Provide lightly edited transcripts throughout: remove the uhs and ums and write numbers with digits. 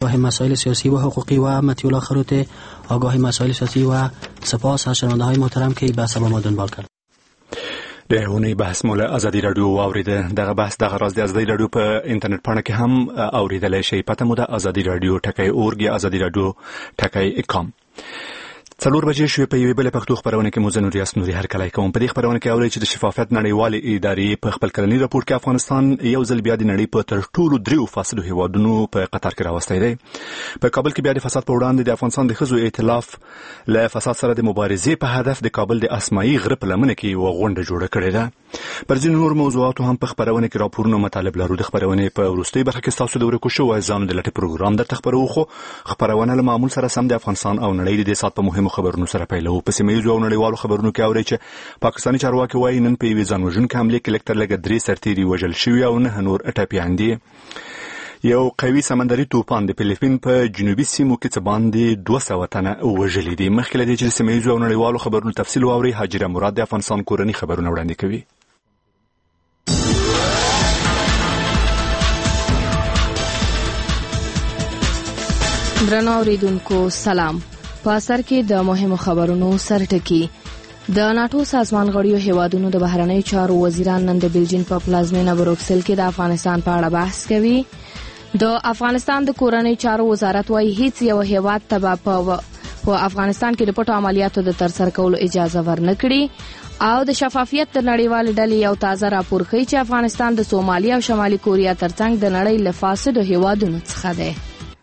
آگاه مسائل سیاسی و حقوقی و مطیع الاخرات آگاه مسائل سیاسی و سپاس از شنونده‌های محترم که بحث با ما دنبال کرد. د اونۍ بحث مولا ازادي رادیو واوریده. دغه بحث دغه راز د ازادي رادیو په انټرنیټ پاڼه کې هم اوریدلای شئ. پته مو ده ازادي رادیو ټکی .org یا ازادي رادیو ټکی .com. 4 بجې شوې په یوې بلې پښتو خبرونه کې مو زه نوریاس نوري هرکلی کوم. په دې خبرونه کې اورئ چې د شفافیت نړیوالې ادارې په خپل کلني راپور کې افغانستان یو ځل بیا د نړۍ په تر ټولو 3 فاصلو هیوادونو په قطار کې راوستی دی. په کابل کې بیا د فساد په وړاندې د افغانستان د ښځو ائتلاف له فساد سره د مبارزې په هدف د کابل د اسماعي غره په لمنه کې یوه غونډه جوړه کړې ده. پر ځینو نور موضوعاتو هم په خبرونه کې راپورونه مطالب لرو. د خبرونې په وروستۍ برخه کې ستاسو د ورکو شوو ځانو د لټې پروګرام درته خبرو، خو خبرونه له معمول سره سم د افغانستان او نړۍ د سات په مهمو خبرونو سره پیلو. په سیمه‌ییزو او نړیوالو خبرونو کې اورئ چې پاکستاني چارواکي وایي نن په یوې ځانوژونکې حملې کې لږ تر لږه 3 سرتیري وژل شوي او 9 نور ټپیان دي. یو قوي سمندري طوفان د فلیپین په جنوبي سیمو کې څه باندې 200 تنه وژلي دي. مخکې له دې چې د سیمه‌ییزو او نړیوالو خبرونو تفصیل واورئ، حاجره مراد د افغانستان کورني خبرونه وړاندې کوي. درنو اوریدونکو سلام. په اثر کې د مهمو خبرونو سرټکی. د ناتو سازمان غړیو هیوادونو د بهرنیو چارو وزیران نن د بلجیم په پلازمینه بروکسل کې د افغانستان په اړه بحث کوي. د افغانستان د کورنیو چارو وزارت وايي هیڅ یو هیواد ته په افغانستان کې د پټو عملیاتو د ترسره کولو اجازه ورنکړي او د شفافیت د نړیوال ډلې یو تازه راپور ښیي چې افغانستان د سومالیا او شمالي کوریا ترڅنګ د نړۍ له فاسدو هیوادونو څخه دی.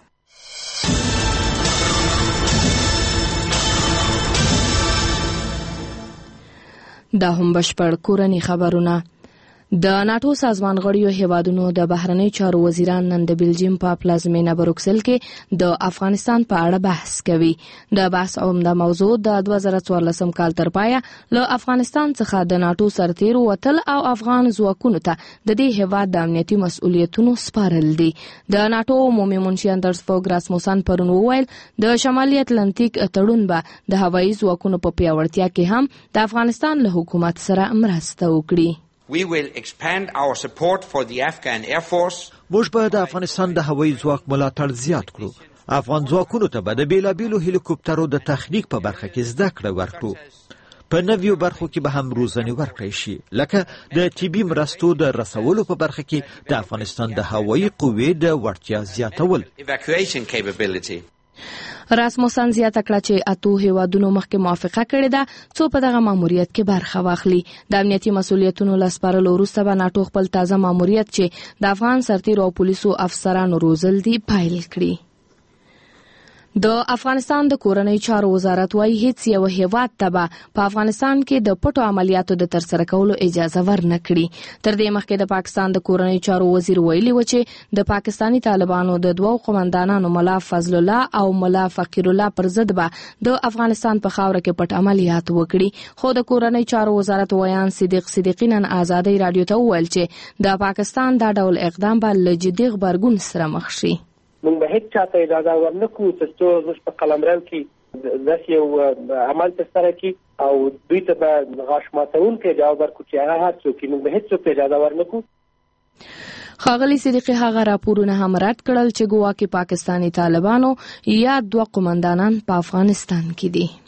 دا هم بشپړ کورني خبرونه. د ناتو سازمان غړیو هیوادونو د بهرنیو چارو وزیران نن د بلجیم په پلازمینه بروکسل کې د افغانستان په اړه بحث کوي. د بحث عمده موضوع د 2014 کال تر پایه له افغانستان څخه د ناتو سرتیرو وتل او افغان ځواکونو ته د دې هیواد د امنیتي مسؤلیتونو سپارل دي. د ناتو عمومي منشي اندرس فوګ راسموسن پرون وویل د شمالي اتلانتیک تړون به د هوایي ځواکونو په پیاوړتیا کې هم د افغانستان له حکومت سره مرسته وکړي. We will expand our support for the Afghan Air Force. موږ به د افغانستان د هوایي ځواک ملاتړ زیات کړو. افغان ځواکونو ته به د بیلابیلو هلیکوپټرو د تخنیک په برخه کې زده کړه ورکړو. په نویو برخو کې به هم روزنه ورکړی شي، لکه د طبي مرستو د رسولو په برخه کې د افغانستان د هوایي قوې د وړتیا زیاتول. Evacuation capability. راسموسن زیاته کړه چې اتو هیوادونو مخکې موافقه کړې ده څو په دغه ماموریت کې برخه واخلي. د امنیتي مسؤلیتونو لسپارلو وروسته به ناتو خپل تازه ماموریت چې د افغان سرتیرو او پولیسو افسرانو روزل دي پیل کړي. د افغانستان د کورنیو چارو وزارت وايي هیڅ یو هیواد ته به په افغانستان کې د پټو عملیاتو د ترسره کولو اجازه ورنکړي. تر دې مخکې د پاکستان د کورنیو چارو وزیر ویلي و چې د پاکستانی طالبانو د 2 قومندانانو ملا فضل الله او ملا فقیر الله پر ضد به د افغانستان په خاوره کې پټ عملیات وکړي. خو د کورنیو چارو وزارت ویان صدیق صدیقی نن ازادي رادیو ته وویل چې د پاکستان دا ډول اقدام به له جدي غبرګون سره مخ شي. موږ به هیڅ چاته اجازه ورنکړو چې موږ په قلمرو کې داسې یو عمل ترسره کړي او دوی ته به غاښ ماتونکی جواب ورکړو چې هغه هر څوک موږ به هیڅ څوک اجازه ورنکړو. ښاغلي صدیقي هغه راپورونه هم رد کړل چې ګواکې پاکستانی طالبانو یا 2 قومندانان په افغانستان کې دي.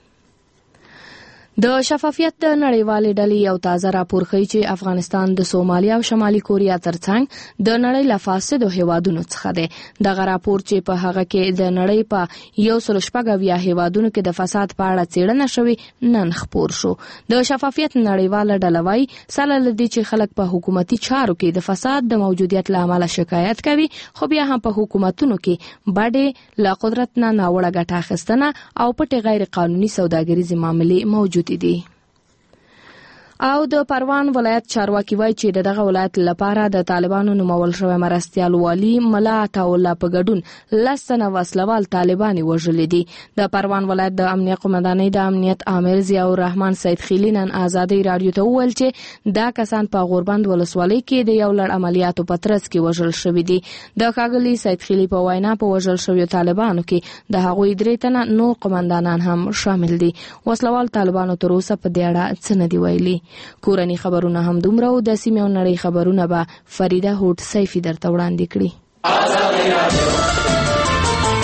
د شفافیت د نړیوالې ډلې یو تازه راپور ښیي چې افغانستان د سومالیا او شمالي کوریا ترڅنګ د نړۍ له فاسدو هیوادونو څخه دی. دغه راپور چې په هغه کې د نړۍ په 114 هیوادونو کې د فساد په اړه څېړنه شوې نن خپور شو. د شفافیت نړیواله ډله وايي سره لدی چې خلک په حکومتي چارو کې د فساد د موجودیت له امله شکایت کوي، خو بیا هم په حکومتونو کې باندې لا قدرت نه ناوړه ګټه اخیستنه او پټې غیر قانوني سوداګریزې معاملې موجود دي. او د پروان ولایت چارواکي وایي چې دغه ولایت لپاره د طالبانو نومول شوی مرستیال والی ملا عطاالله په ګډون 10 تنه وسلوال طالبان وژلي دي. د پروان ولایت د امنیت قومندانۍ د امنیت عامل ضیاء الرحمن سید خیلی نن ازادي رادیو ته وویل چې دا کسان په غوربند ولسوالۍ کې د یو لړ عملیاتو په ترڅ کې وژل شوي دي. د ښاغلي سید خیلی په وینا په وژل شویو طالبانو کې د هغوی 3 تنه نور قومندانان هم شامل دي. وسلوال طالبانو تر اوسه په دې اړه څه نه دی ویلي. کورني خبرونه هم دومره او د سیمې او نړۍ خبرونه به فریده هوټ سیفي درته وړاندې کړي.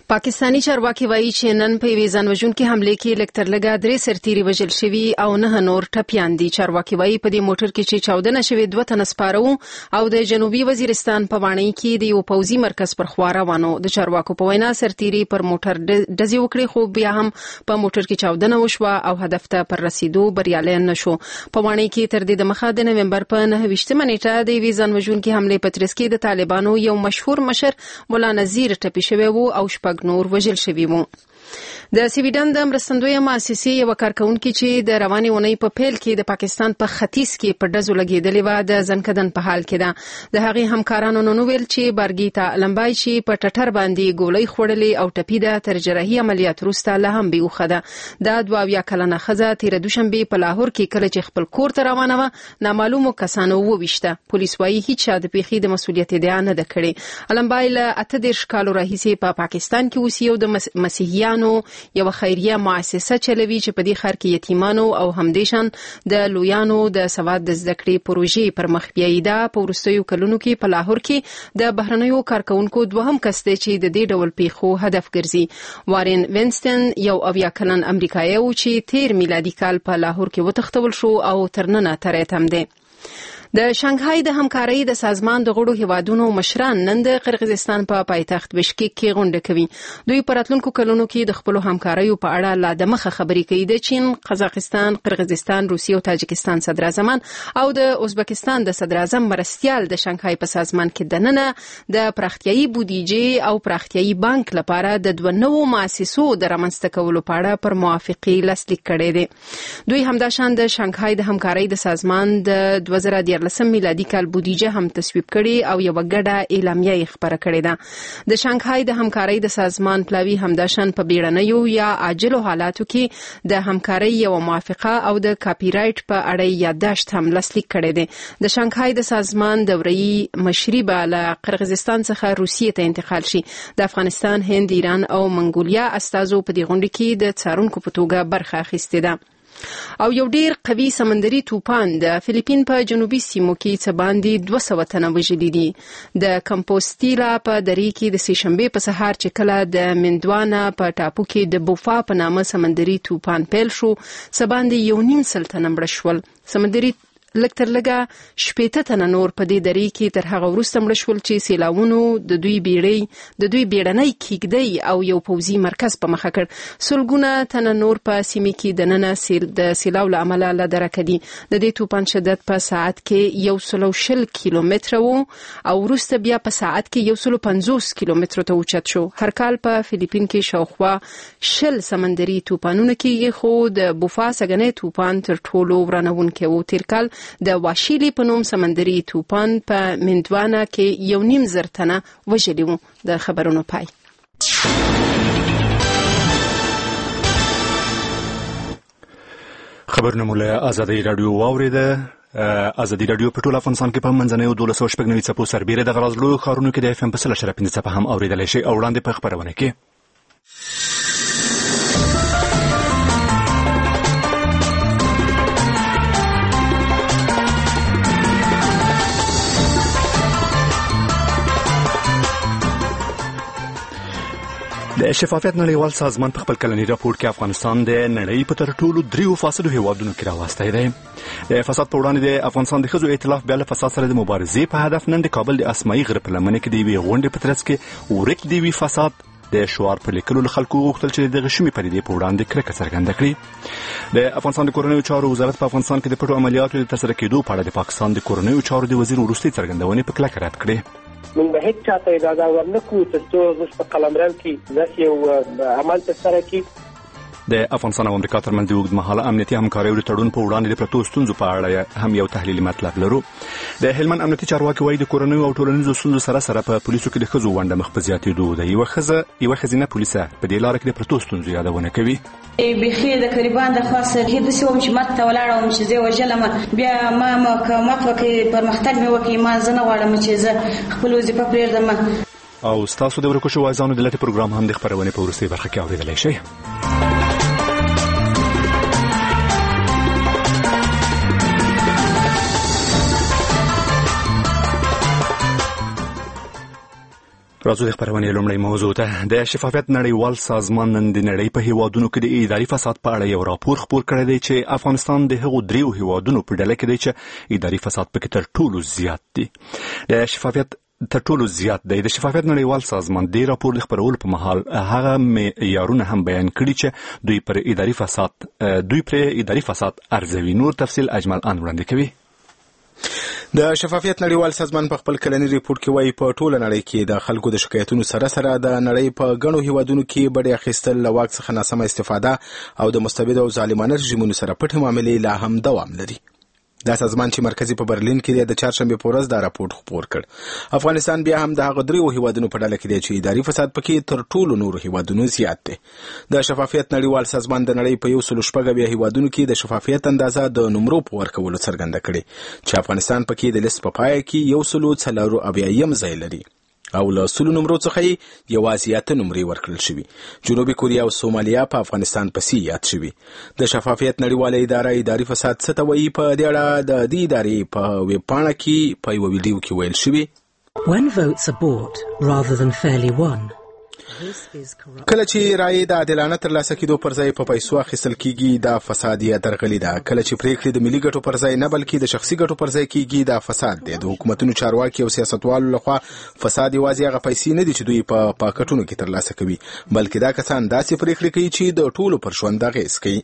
پاکستانی چارواکي وایي چې نن په یوې ځانوژونکې حملې کې لږ تر لږه 3 سرتیري وژل شوي او 9 نور ټپیان دي. چارواکي وایي په دې موټر کې چې 14 شوي 2 تنه سپاره وو او د جنوبي وزیرستان په وانۍ کې د یو پوځي مرکز پر خوا روانو. د چارواکو په وینا سرتیري پر موټر ډزې وکړې خو بیا هم په موټر کې 14 وشوه او هدف ته پر رسیدو بریالي نشو. په وانۍ کې تر دې د مخه د نومبر په 9 نیټه د یوې ځانوژونکې حملې په ترڅ کې د طالبانو یو مشهور مشر مولا نذیر ټپي شوی وو او شپږ نور وژل شوي وو. د سویډن د مرستندویه مؤسسې یو کارکونکي چې د رواني اونۍ په پیل کې د پاکستان په ختیځ کې په ډزو لګېدلې و د ځنکدن په حال کې ده. د هغې همکارانو نو ویل چې بارګیتا لمبای چې په ټټر باندې ګولۍ خوړلې او ټپي ده تر جراحي عملیات وروسته لا هم بیوخه ده. د 22 کلنه ښځه تېره دوشنبه په لاهور کې کله چې خپل کور ته روانه وه نامعلومو کسانو وویشته. پولیس وایي هیڅ چا د پیښې د مسؤلیت ادعا نه ده کړې. لمبای له 18 کالو راهیسې په پاکستان کې اوسي او د مسیحیانو یو خیریه مؤسسه چلوي چې په دې ښار کې یتیمانو او همدیشان د لویانو د سواد د زده کړې پروژې پر مخ بیایي. دا په وروستیو کلونو کې په لاهور کې د بهرنیو کارکونکو دوهم کس دی چې د دې ډول پیښو هدف ګرځي. وارن وینستن یو 70 کلن امریکایي و چې 13 میلادي کال په لاهور کې وتښتول شو او تر ننه ترې تم دی. د شانګهای د همکارۍ د سازمان د غړو هیوادونو مشران نن د قرغیزستان په پایتخت بشکیک کې غونډه کوي. دوی په راتلونکو کلونو کې د خپلو همکاریو په اړه لا د مخه خبرې کوي. د چین، قزاقستان، قرغیزستان، روسیې او تاجکستان صدراعظمان او د ازبکستان د صدراعظم مرستیال د شانګهای په سازمان کې دننه د پراختیایي بودیجې او پراختیایي بانک لپاره د 2 نوو مؤسسو د رامنځته کولو په اړه پر موافقې لاسلیک کړی دی. دوی همداشان د شانګهای د همکارۍ د سازمان د 2014 میلادي کال بودیجه هم تصویب کړي او یو ګډه اعلامیه خبره کړې ده. د شانګهای د همکارۍ د سازمان پلاوی همداشان په بیړنیو یا عاجلو حالاتو کې د همکارۍ یو موافقه او د کاپی رایټ په اړه یادداشت هم لاسلیک کړی دی. د شانګهای د سازمان دوري مشري به له قرغیزستان څخه روسیې ته انتقال شي. د افغانستان، هند، ایران او منګولیا استازو په دې غونډه کې د څارونکو په توګه برخه اخیستې ده. او یو ډیر قوي سمندري طوفان د فلیپین په جنوبي سیمو کې څه باندې 200 تنه وژلي دي. د کمپوستیلا په درې کې د سهشنبه په سهار چې کله د مندوانا په ټاپو کې د بوفا په نامه سمندري طوفان پیل شو څه باندې 1.5 تنه مړه شول. سمندري لږ تر لږه 80 تنه نور په دې درې کې تر هغه وروسته مړه شول چې سیلاوونو د دوی بیړنۍ کیږدۍ او یو پوځي مرکز په مخه کړ. سلګونه تنه نور په سیمه کې دننه د سیلاو له امله له درکه دي. د دې طوفان شدت په ساعت کې 120 کیلومتره وو او وروسته بیا په ساعت کې 150 کیلومتره ته اوچت شو. هر کال په فلیپین کې شاوخوا 20 سمندري طوفانونه کېږي خو د بوفا سګنې طوفان تر ټولو ورانوونکی و. تیر کال د واشیلی په نوم سمندري طوفان په مندوانا کې 1.5 تنه وژلي وو. د خبرونو پای. خبرونه مو له آزادۍ رادیو واوریده. آزادۍ رادیو په ټول افغانستان کې په منځنیو 1290 څپو سربیره د غرض لوی ښارونو کې د FM په 100.5 څپه هم اوریدلی شي او وړاندې په خبرونه کې د شفافیت نړیوال سازمان په خپل کلنی راپور کې افغانستان د نړۍ په تر ټولو 3 فاصلو هیوادونو کې راوستی دی. د فساد په وړاندې د افغانستان د ښځو ائتلاف بیا له فساد سره د مبارزې په هدف نن د کابل د اسماعي غره په لمنه کې د یوې غونډې په ترڅ کې ورک دی وی فساد د شعار په لیکلو له خلکو غوښتل چې د غشمي پدیدې په وړاندې کرکه څرګنده کړي. د افغانستان د کورنیو چارو وزارت په افغانستان کې د پټو عملیاتو د ترسره کېدو په اړه د پاکستان د کورنیو چارو د وزیر وروستۍ څرګندونې په کلکه رد کړې. موږ به هیڅ چاته اجازه ورنکړو چې زموږ په قلمرو کې داسې یو عمل ترسره کړي. د افغانستان او امریکا ترمنځ د اوږدمهاله امنیتي همکاریو د تړون په وړاندې د پرتو ستونزو په اړه هم یو تحلیلي مطلب لرو. د هلمند امنیتي چارواکي وایي د کورنیو او ټولنیزو ستونزو سره په پولیسو کې د ښځو ونډه مخ په زیاتېدو ده. یوه ښځینه پولیسه په دې لاره کې د پرتو ستونزو یادونه کوي. بیخي د قریبان د خاصه هیڅ داسې وم چې ماته ولاړم چې زه وژلم بیا ما مقاومت وکړي پرمختګ مې وکړي ما زه نه غواړم چې زه خپل وظیفه پرېږدم. او ستاسو د ورکو شوو وایزانو د لټې پروګرام هم د خپرونې په وروستۍ برخه کې اورېدلی شئ. راځو د خبرونې لومړی موضوع ته. د شفافیت نړیوال سازمان نن د نړۍ په هیوادونو کې د اداري فساد په اړه یو راپور خپور کړی دی چې افغانستان د هغو 3 هیوادونو په ډله کې دی چې اداري فساد پکې تر ټولو زیات دی. د شفافیت تر ټولو زیات دی. د شفافیت نړیوال سازمان د راپور د خپرولو په مهال هغه معیارونه هم بیان کړي چې دوی پر اداري فساد ارزوي. نور تفصیل اجمل ان وړاندې کوي. د شفافیت نړیوال سازمان په خپل کلنی ریپورت کې وایي په ټوله نړۍ کې د خلکو د شکایتونو سره سره د نړۍ په غنو هیوادونو کې بډې اخیستل، له واک څخه ناسمه استفاده او د مستبد او ظالمانه رژیمونو سره پټې معاملې لا هم دوام لري. دا سازمان چې مرکزی په برلین کې د چهارشنبه په ورځ دا راپور خپور کړ. افغانستان بیا هم د هغه 3 هیوادونو په ډله کې دی چې اداري فساد پکې تر ټولو نورو هیوادونو زیات دی. د شفافیت نړیوال سازمان د نړۍ په 116 هیوادونو کې د شفافیت اندازه د نمرو په ورکولو څرګنده کړي چې افغانستان پکې د لیست په پای کې 140 ځای لري او له 100 نمرو څخه یوازې 8 نمرې ورکړل شوي. جنوبي کوریا او سومالیا په افغانستان پسې یاد شوي. د شفافیت نړیواله اداره اداري فساد څه ته وایي په دې اړه د دې ادارې په ویب پاڼه کې په یو ویډیو کې ویل شوي: When votes are bought rather than fairly won. کله چې رایې د عادلانه ترلاسه کېدو پر ځای په پیسو اخیستل کېږي دا فساد یا درغلي ده. کله چې پریکړې د ملي ګټو پر ځای نه بلکې د شخصي ګټو پر ځای کېږي دا فساد دی. د حکومتونو چارواکي او سیاستوالو لخوا فساد یوازې هغه پیسې نه دي چې دوی په پاکټونو کې ترلاسه کوي، بلکې دا کسان داسې پریکړې کوي چې د ټولو پر ژوند اغېز کوي.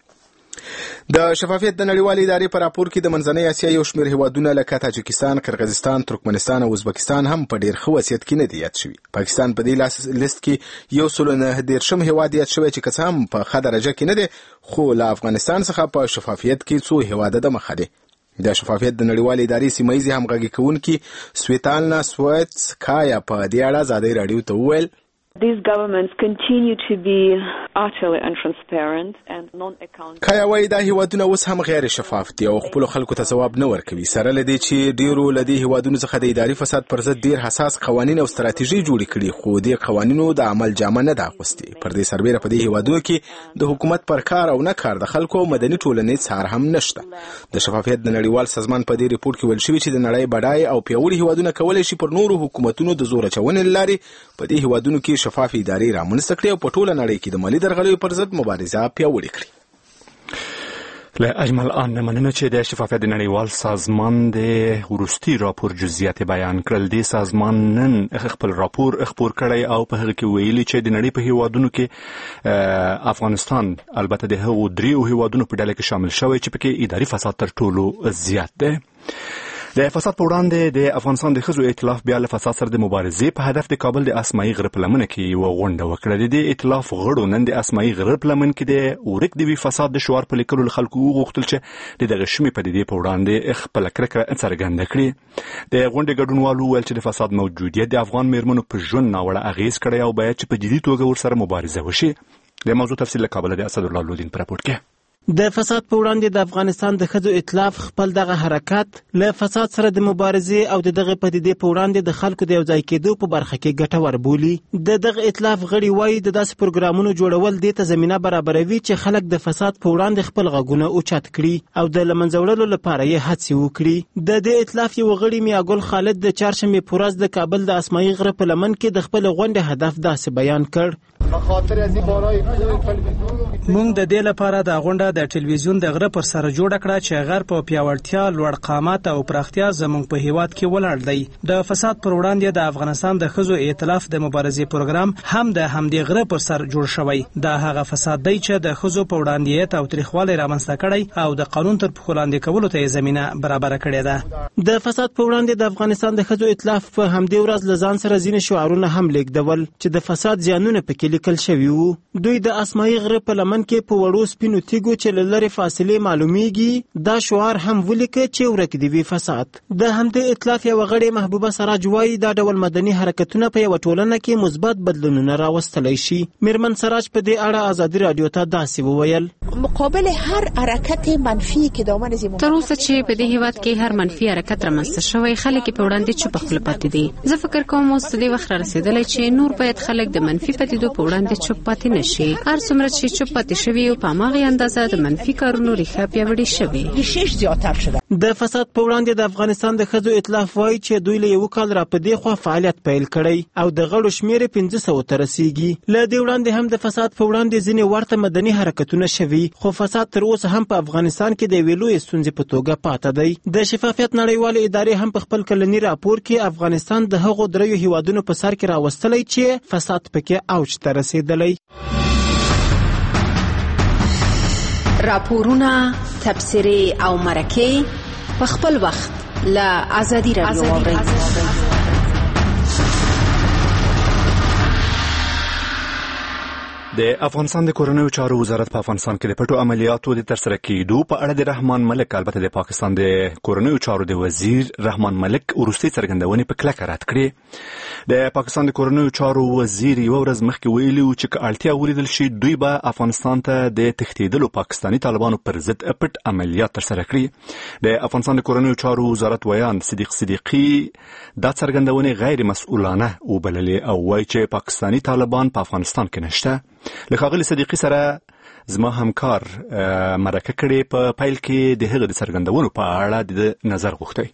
د شفافیت د نړیوالې ادارې په راپور کې د منځنۍ اسیا یو شمېر هیوادونه لکه تاجکستان، قرغیزستان، ترکمنستان او ازبکستان هم په ډېر ښه وضعیت کې نه دي یاد شوي. پاکستان په دې لیست کې 119 هیواد یاد شوی چې که څه هم په ښه درجه کې نه دی، خو له افغانستان څخه په شفافیت کې څو هیواده د مخه دی. د شفافیت د نړیوالې ادارې سیمهیزې همغږي کوونکي سویتالنا سویتسکایا په دې اړه ازادۍ راډیو ته وویل: These governments continue to be utterly untransparent and non-accountable. کایا وایي دا هیوادونه اوس هم غیر شفاف دي او خپل خلکو ته ځواب نه ورکوي. سره له دې چې ډیرو له دې هیوادونو څخه د اداري فساد پر ضد ډیر حساس قوانین او ستراتیژي جوړې کړي، خو دې قوانینو د عمل جامه نه ده اغوستې. پر دې سربیره په دې هیوادونو کې د حکومت پر کار او نه کار د خلکو او مدني ټولنې څار هم نشته. د شفافیت د نړیوال سازمان په دې ریپورت کې ویل شوی چې د نړۍ بډای او پیاوړي هیوادونه کولای شي پر نورو حکومتونو د زور اچونې لارې په دې هیوادونو کې شفاف ادارې رامنځته کړي او په ټوله نړۍ کې د مالي درغلیو پر ضد مبارزه پیاوړې کړي. له اجمل ان مننه چې د شفافیت د نړیوال سازمان د وروستي راپور جزئیات بیان کړل. د سازمان نن خپل راپور خپور کړی او په هغه کې ویلي چې د نړۍ په هیوادونو کې افغانستان البته د هغو 3 هیوادونو په ډله کې شامل شوی چې پکې اداري فساد تر ټولو زیات دی. د فساد په وړاندې د افغانستان د ښځو ائتلاف بیا له فساد سره د مبارزې په هدف د کابل د اسماعي غره په لمنه کې یوه غونډه وکړه. د ائتلاف غړو نن د اسماعي غره په لمن کې د ورک د وي فساد د شعار په لیکلو له خلکو وغوښتل چې د دغه شومې پدیدې په وړاندې خپله کرکه څرګنده کړي. د غونډې ګډونوالو وویل چې د فساد موجودیت د افغان میرمنو په ژوند ناوړه اغېز کړی او باید چې په جدي توګه ورسره مبارزه وشي. د موضوع تفصیل له کابل د اسدالله لودین په راپور کې. د فساد په وړاندې د افغانستان د ښځو ائتلاف خپل دغه حرکت له فساد سره د مبارزې او د دغه پدیدې په وړاندې د خلکو د یوځای کېدو په برخه کې ګټور بولي. د دغه ائتلاف غړي وایي د داسې پروګرامونو جوړول دې ته زمینه برابروي چې خلک د فساد په وړاندې خپل غږونه اوچت کړي او د له منځه وړلو لپاره یې هڅې وکړي. د دې ائتلاف یو غړي میاګل خالد د چهارشنبې په ورځ د کابل د اسماعي غره په لمن کې د خپل غونډې هدف داسې بیان کړ: مونږ د دې لپاره د غونډه د ټلویزیون د غره پر سر جوړ کړه چې غر په پیاوړتیا، لوړ قامت او پراختیا زموږ په هیواد کې ولاړ دی. د فساد پر وړاندې د افغانستان د ښځو ائتلاف د مبارزې پروګرام هم د همدې غره پر سر جوړ شوی. دا هغه فساد دی چې د ښځو په وړاندیت او تریخوالی رامنځته کړی او د قانون تر پښو لاندې کولو ته زمینه برابر کړې ده. د فساد په وړاندې د افغانستان د ښځو ائتلاف په همدې ورځ له ځان سره ځینې شعارونه هم لیږدول چې د فساد زیانونه پکې لیکل شوي وو. دوی د اسماعي غره په لمن کې په وړو سپینو تیږو چې له لرې فاصلې معلومیږي دا شعار هم ولیکه چې ورک دی وي فساد. د همدې ائتلاف یوه غړې محبوبه سراج وایي دا ډول مدني حرکتونه په یوه ټولنه کې مثبت بدلونونه راوستلی شي. میرمن سراج په دې اړه ازادي راډیو ته داسې وویل: مقابل هر حرکت منفی که دامن زمون تر اوسه چې په دې هیواد کې هر منفي حرکت رامنځته شوی خلک په وړاندې چوپ خپل پاتې دي. زه فکر کوم اوس دې وخت را رسیدلی چې نور باید خلک د منفي پدیدو په وړاندې چوپ پاتې نشي. هر څومره چې چوپ پاتې شوي او په هماغې اندازه د منفي کارونو ریښه پیاوړې شوې. ریشش زیاتر شده. د فساد په وړاندې د افغانستان د ښځو ائتلاف وایي چې دوی له یو کال را په دې خوا فعالیت پیل کړی او د غړو شمیر 1500 ته رسیږي. له دې وړاندې هم د فساد په وړاندې ځینې ورته مدني حرکتونه شوي، خو فساد تر اوسه هم په افغانستان کې د یوې لویې ستونزې په توګه پاته دی. د شفافیت نړیوالې ادارې هم په خپل کلني راپور کې افغانستان د هغو دریو هیوادونو په سر کې راوستلی چې فساد پکې اوج ته رسیدلی. راپورونه، تبصرې او مرکې په خپل وخت له ازادي رادیو واورئ. د افغانستان د کورنیو چارو وزارت په افغانستان کې د پټو عملیاتو د ترسره کېدو په اړه د رحمان ملک، البته د پاکستان د کورنیو چارو د وزیر رحمان ملک وروستۍ څرګندونې په کلکه رد کړې. د پاکستان د کورنیو چارو وزیر یوه ورځ مخکې ویلي و چې که اړتیا ولیدل شي دوی به افغانستان ته د تښتېدلو پاکستاني طالبانو پر ضد پټ عملیات ترسره کړي. د افغانستان د کورنیو چارو وزارت ویان صدیق صدیقي دا څرګندونې غیر مسؤلانه وبللې او وایي چې پاکستاني طالبان په افغانستان کې نشته. له ښاغلي صدیقي سره زما همکار مرکه کړې په پیل کې د هغه د څرګندونو په اړه د نظر غوښتی.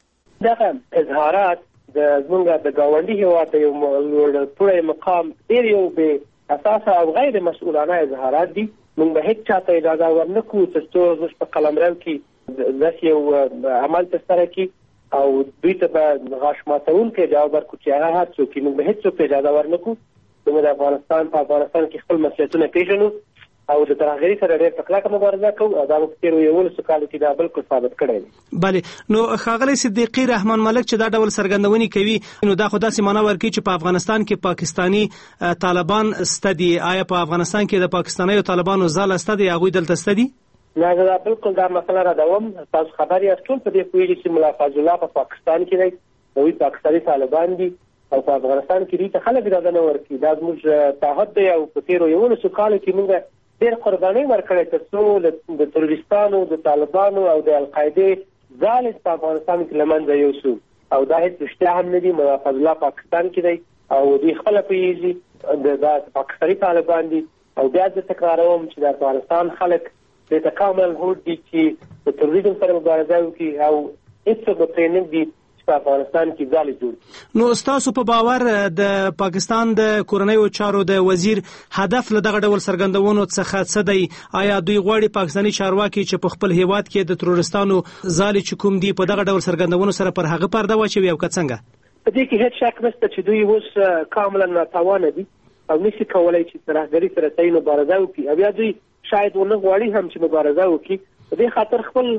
دغه اظهارات د زمونږ د ګاونډي هېواد د یو لوړپوړی مقام ډېر یو بې اساسه او غیر مسؤلانه اظهارات دي. موږ به هېڅ چاته اجازه ورنه کړو ترڅو زموږ په قلمرو کې داسې یو عمل ترسره کړي او دوی ته به غاښ ماتونکی جواب ورکړو چې هغه هر څوک موږ به هېڅ څوک اجازه ورنه کړو. موږ د افغانستان کې خپل مسؤلیتونه پیژنو او د ترهګرۍ سره ډېر په کلکه مبارزه کوو او دا په تېرو 11 کالو کې دا بالکل ثابت کړی دی. بلې نو ښاغلی صدیقي رحمان ملک چې دا ډول څرګندونې کوي نو دا خو داسې معنا ورکوي چې په افغانستان کې پاکستاني طالبان سته دي. آیا په افغانستان کې د پاکستانیو طالبانو ځاله سته دی، هغوی دلته سته دي؟ نه، دا بالکل دا مسله ردوم. تاسو خبر یاست ټول په دې پوهېږي چې ملا فضل الله په پاکستان کې دی، دوی پاکستاني طالبان دي او په افغانستان کې دوی ته خلک اجازه نه ورکوي. دا زموږ تعهد دی او په تېرو 11 کالو کې موږ ډېر قربانۍ ورکړې تر څو د تروریستانو، د طالبانو او د القاعدې ځالې په افغانستان کې له منځه یوسو او دا هېڅ رښتیا هم نه دي. ملا فضل الله پاکستان کې دی او دوی خپله پوهېږي دا پاکستاني طالبان دي او بیا زه تکراروم چې د افغانستان خلک دې ته کامل هوډ دي چې د تروریزم سره مبارزه وکړي او هېڅوک به پرې نه ږدي په افغانستان کې ځالې جوړ. نو ستاسو په باور د پاکستان د کورنیو چارو د وزیر هدف له دغه ډول څرګندونو څخه څه دی؟ آیا دوی غواړي پاکستاني چارواکي چې په خپل هیواد کې د ترورستانو ځالې چې کوم دي په دغه ډول څرګندونو سره پر هغه پرده واچوي او که څنګه؟ په دې کې هېڅ شک نشته چې دوی اوس کاملا ناتوانه دي او نشي کولی چې ترهګرۍ سره صحیح مبارزه وکړي او بیا دوی شاید ونه غواړي هم چې مبارزه وکړي. په دې خاطر خپل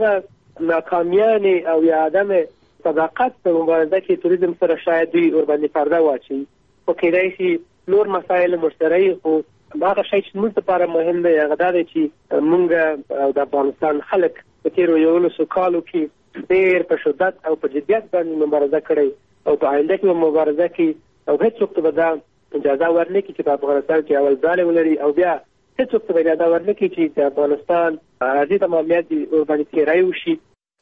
هغه ناکامیانې او یا عدم صداقت په مبارزه کې تروریزم سره شاید دوی ورباندې پرده واچوي. خو کېدای شي نور مسایل مشترک خو هغه شی چې موږ لپاره مهم دی هغه دا دی چې موږ او د افغانستان خلک په تېرو 11 کالو کې ډېر په شدت او په جدیت باندې مبارزه کړې او په آینده کې مبارزه کوي او هېڅوک ته به دا اجازه ورنه کړي چې په افغانستان کې اول ځالې ولري او بیا هېڅوک ته به اجازه ورنه کړي چې د افغانستان عادي تمامیت ورباندې تېری وشي.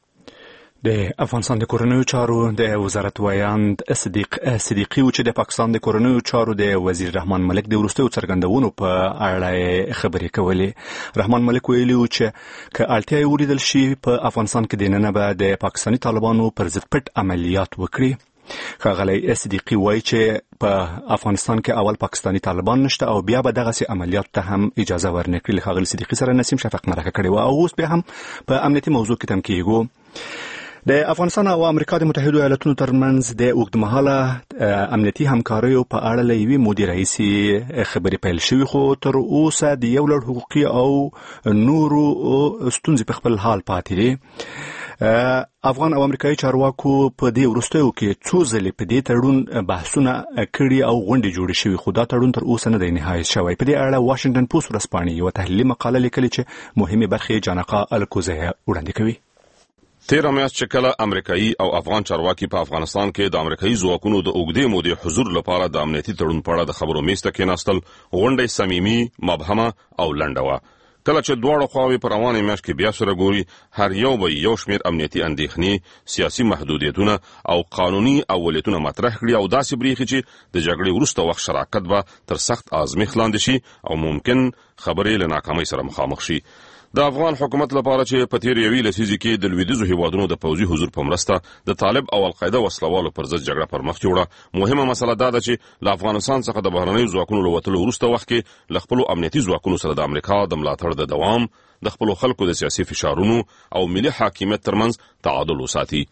د افغانستان د کورنیو چارو د وزارت ویاند صدیق صدیقي چې د پاکستان د کورنیو چارو د وزیر رحمان ملک د وروستیو څرګندونو په اړه خبرې کولې. رحمان ملک ویلي و چې که اړتیا یې ولیدل شي په افغانستان کې دننه به د پاکستاني طالبانو پر ضد پټ عملیات وکړي. ښاغلی صدیقي وایي چې په افغانستان کې اول پاکستاني طالبان نشته او بیا به دغسې عملیاتو ته هم اجازه ورنه کړي. له ښاغلي صدیقي سره نسیم شفق مرکه کړې وه او اوس بیا هم په امنیتي موضوع کې تم کېږو. د افغانستان او امریکا د متحدو ایالاتونو ترمنځ د اوږدمهاله امنیتي همکاریو په اړه له یوې مودې راهیسې خبرې پیل شوي خو تر اوسه د یو لړ حقوقي او نورو ستونزې په خپل حال پاتې دي. افغان او امریکایي چارواکو په دې وروستیو کې څو ځلې په دې تړون بحثونه کړي او غونډې جوړې شوي خو دا تړون تر اوسه نه دی نهایت شوی. په دې اړه واشنګټن پوسټ ورځپاڼې یوه تحلیلي مقاله لیکلې چې مهمې برخې جانقا الکوزی وړاندې کوي. تیره میاشت چې کله امریکایي او افغان چارواکي په افغانستان کې د امریکایي ځواکونو د اوږدې مودې حضور لپاره د امنیتي تړون په اړه د خبرو میز ته کېناستل، غونډه صمیمي، مبهمه او لنډه وه. کله چې دواړه خواوې په روانې میاشت کې بیا سره ګوري، هر یو به یو شمېر امنیتي اندېښنې، سیاسي محدودیتونه او قانوني اولیتونه مطرح کړي او داسې برېښي چې د جګړې وروسته وخت شراکت به تر سخت ازمیښت لاندې شي او ممکن خبرې له ناکامۍ سره مخامخ شي. د افغان حکومت لپاره چې په تیر یوې لسیزه کې د لویدیځو هیوادونو د پوځي حضور په مرسته د طالب او القاعده وسلوالو پر ضد جګړه پر مخ جوړه. مهمه مسله دا ده چې له افغانستان څخه د بهرنیو ځواکونو له وتلو وروسته وخت کې له خپلو امنیتي ځواکونو سره د امریکا د ملاتړ د دوام، د خپلو خلکو د سیاسي فشارونو او ملي حاکمیت ترمنځ تعادل وساتي.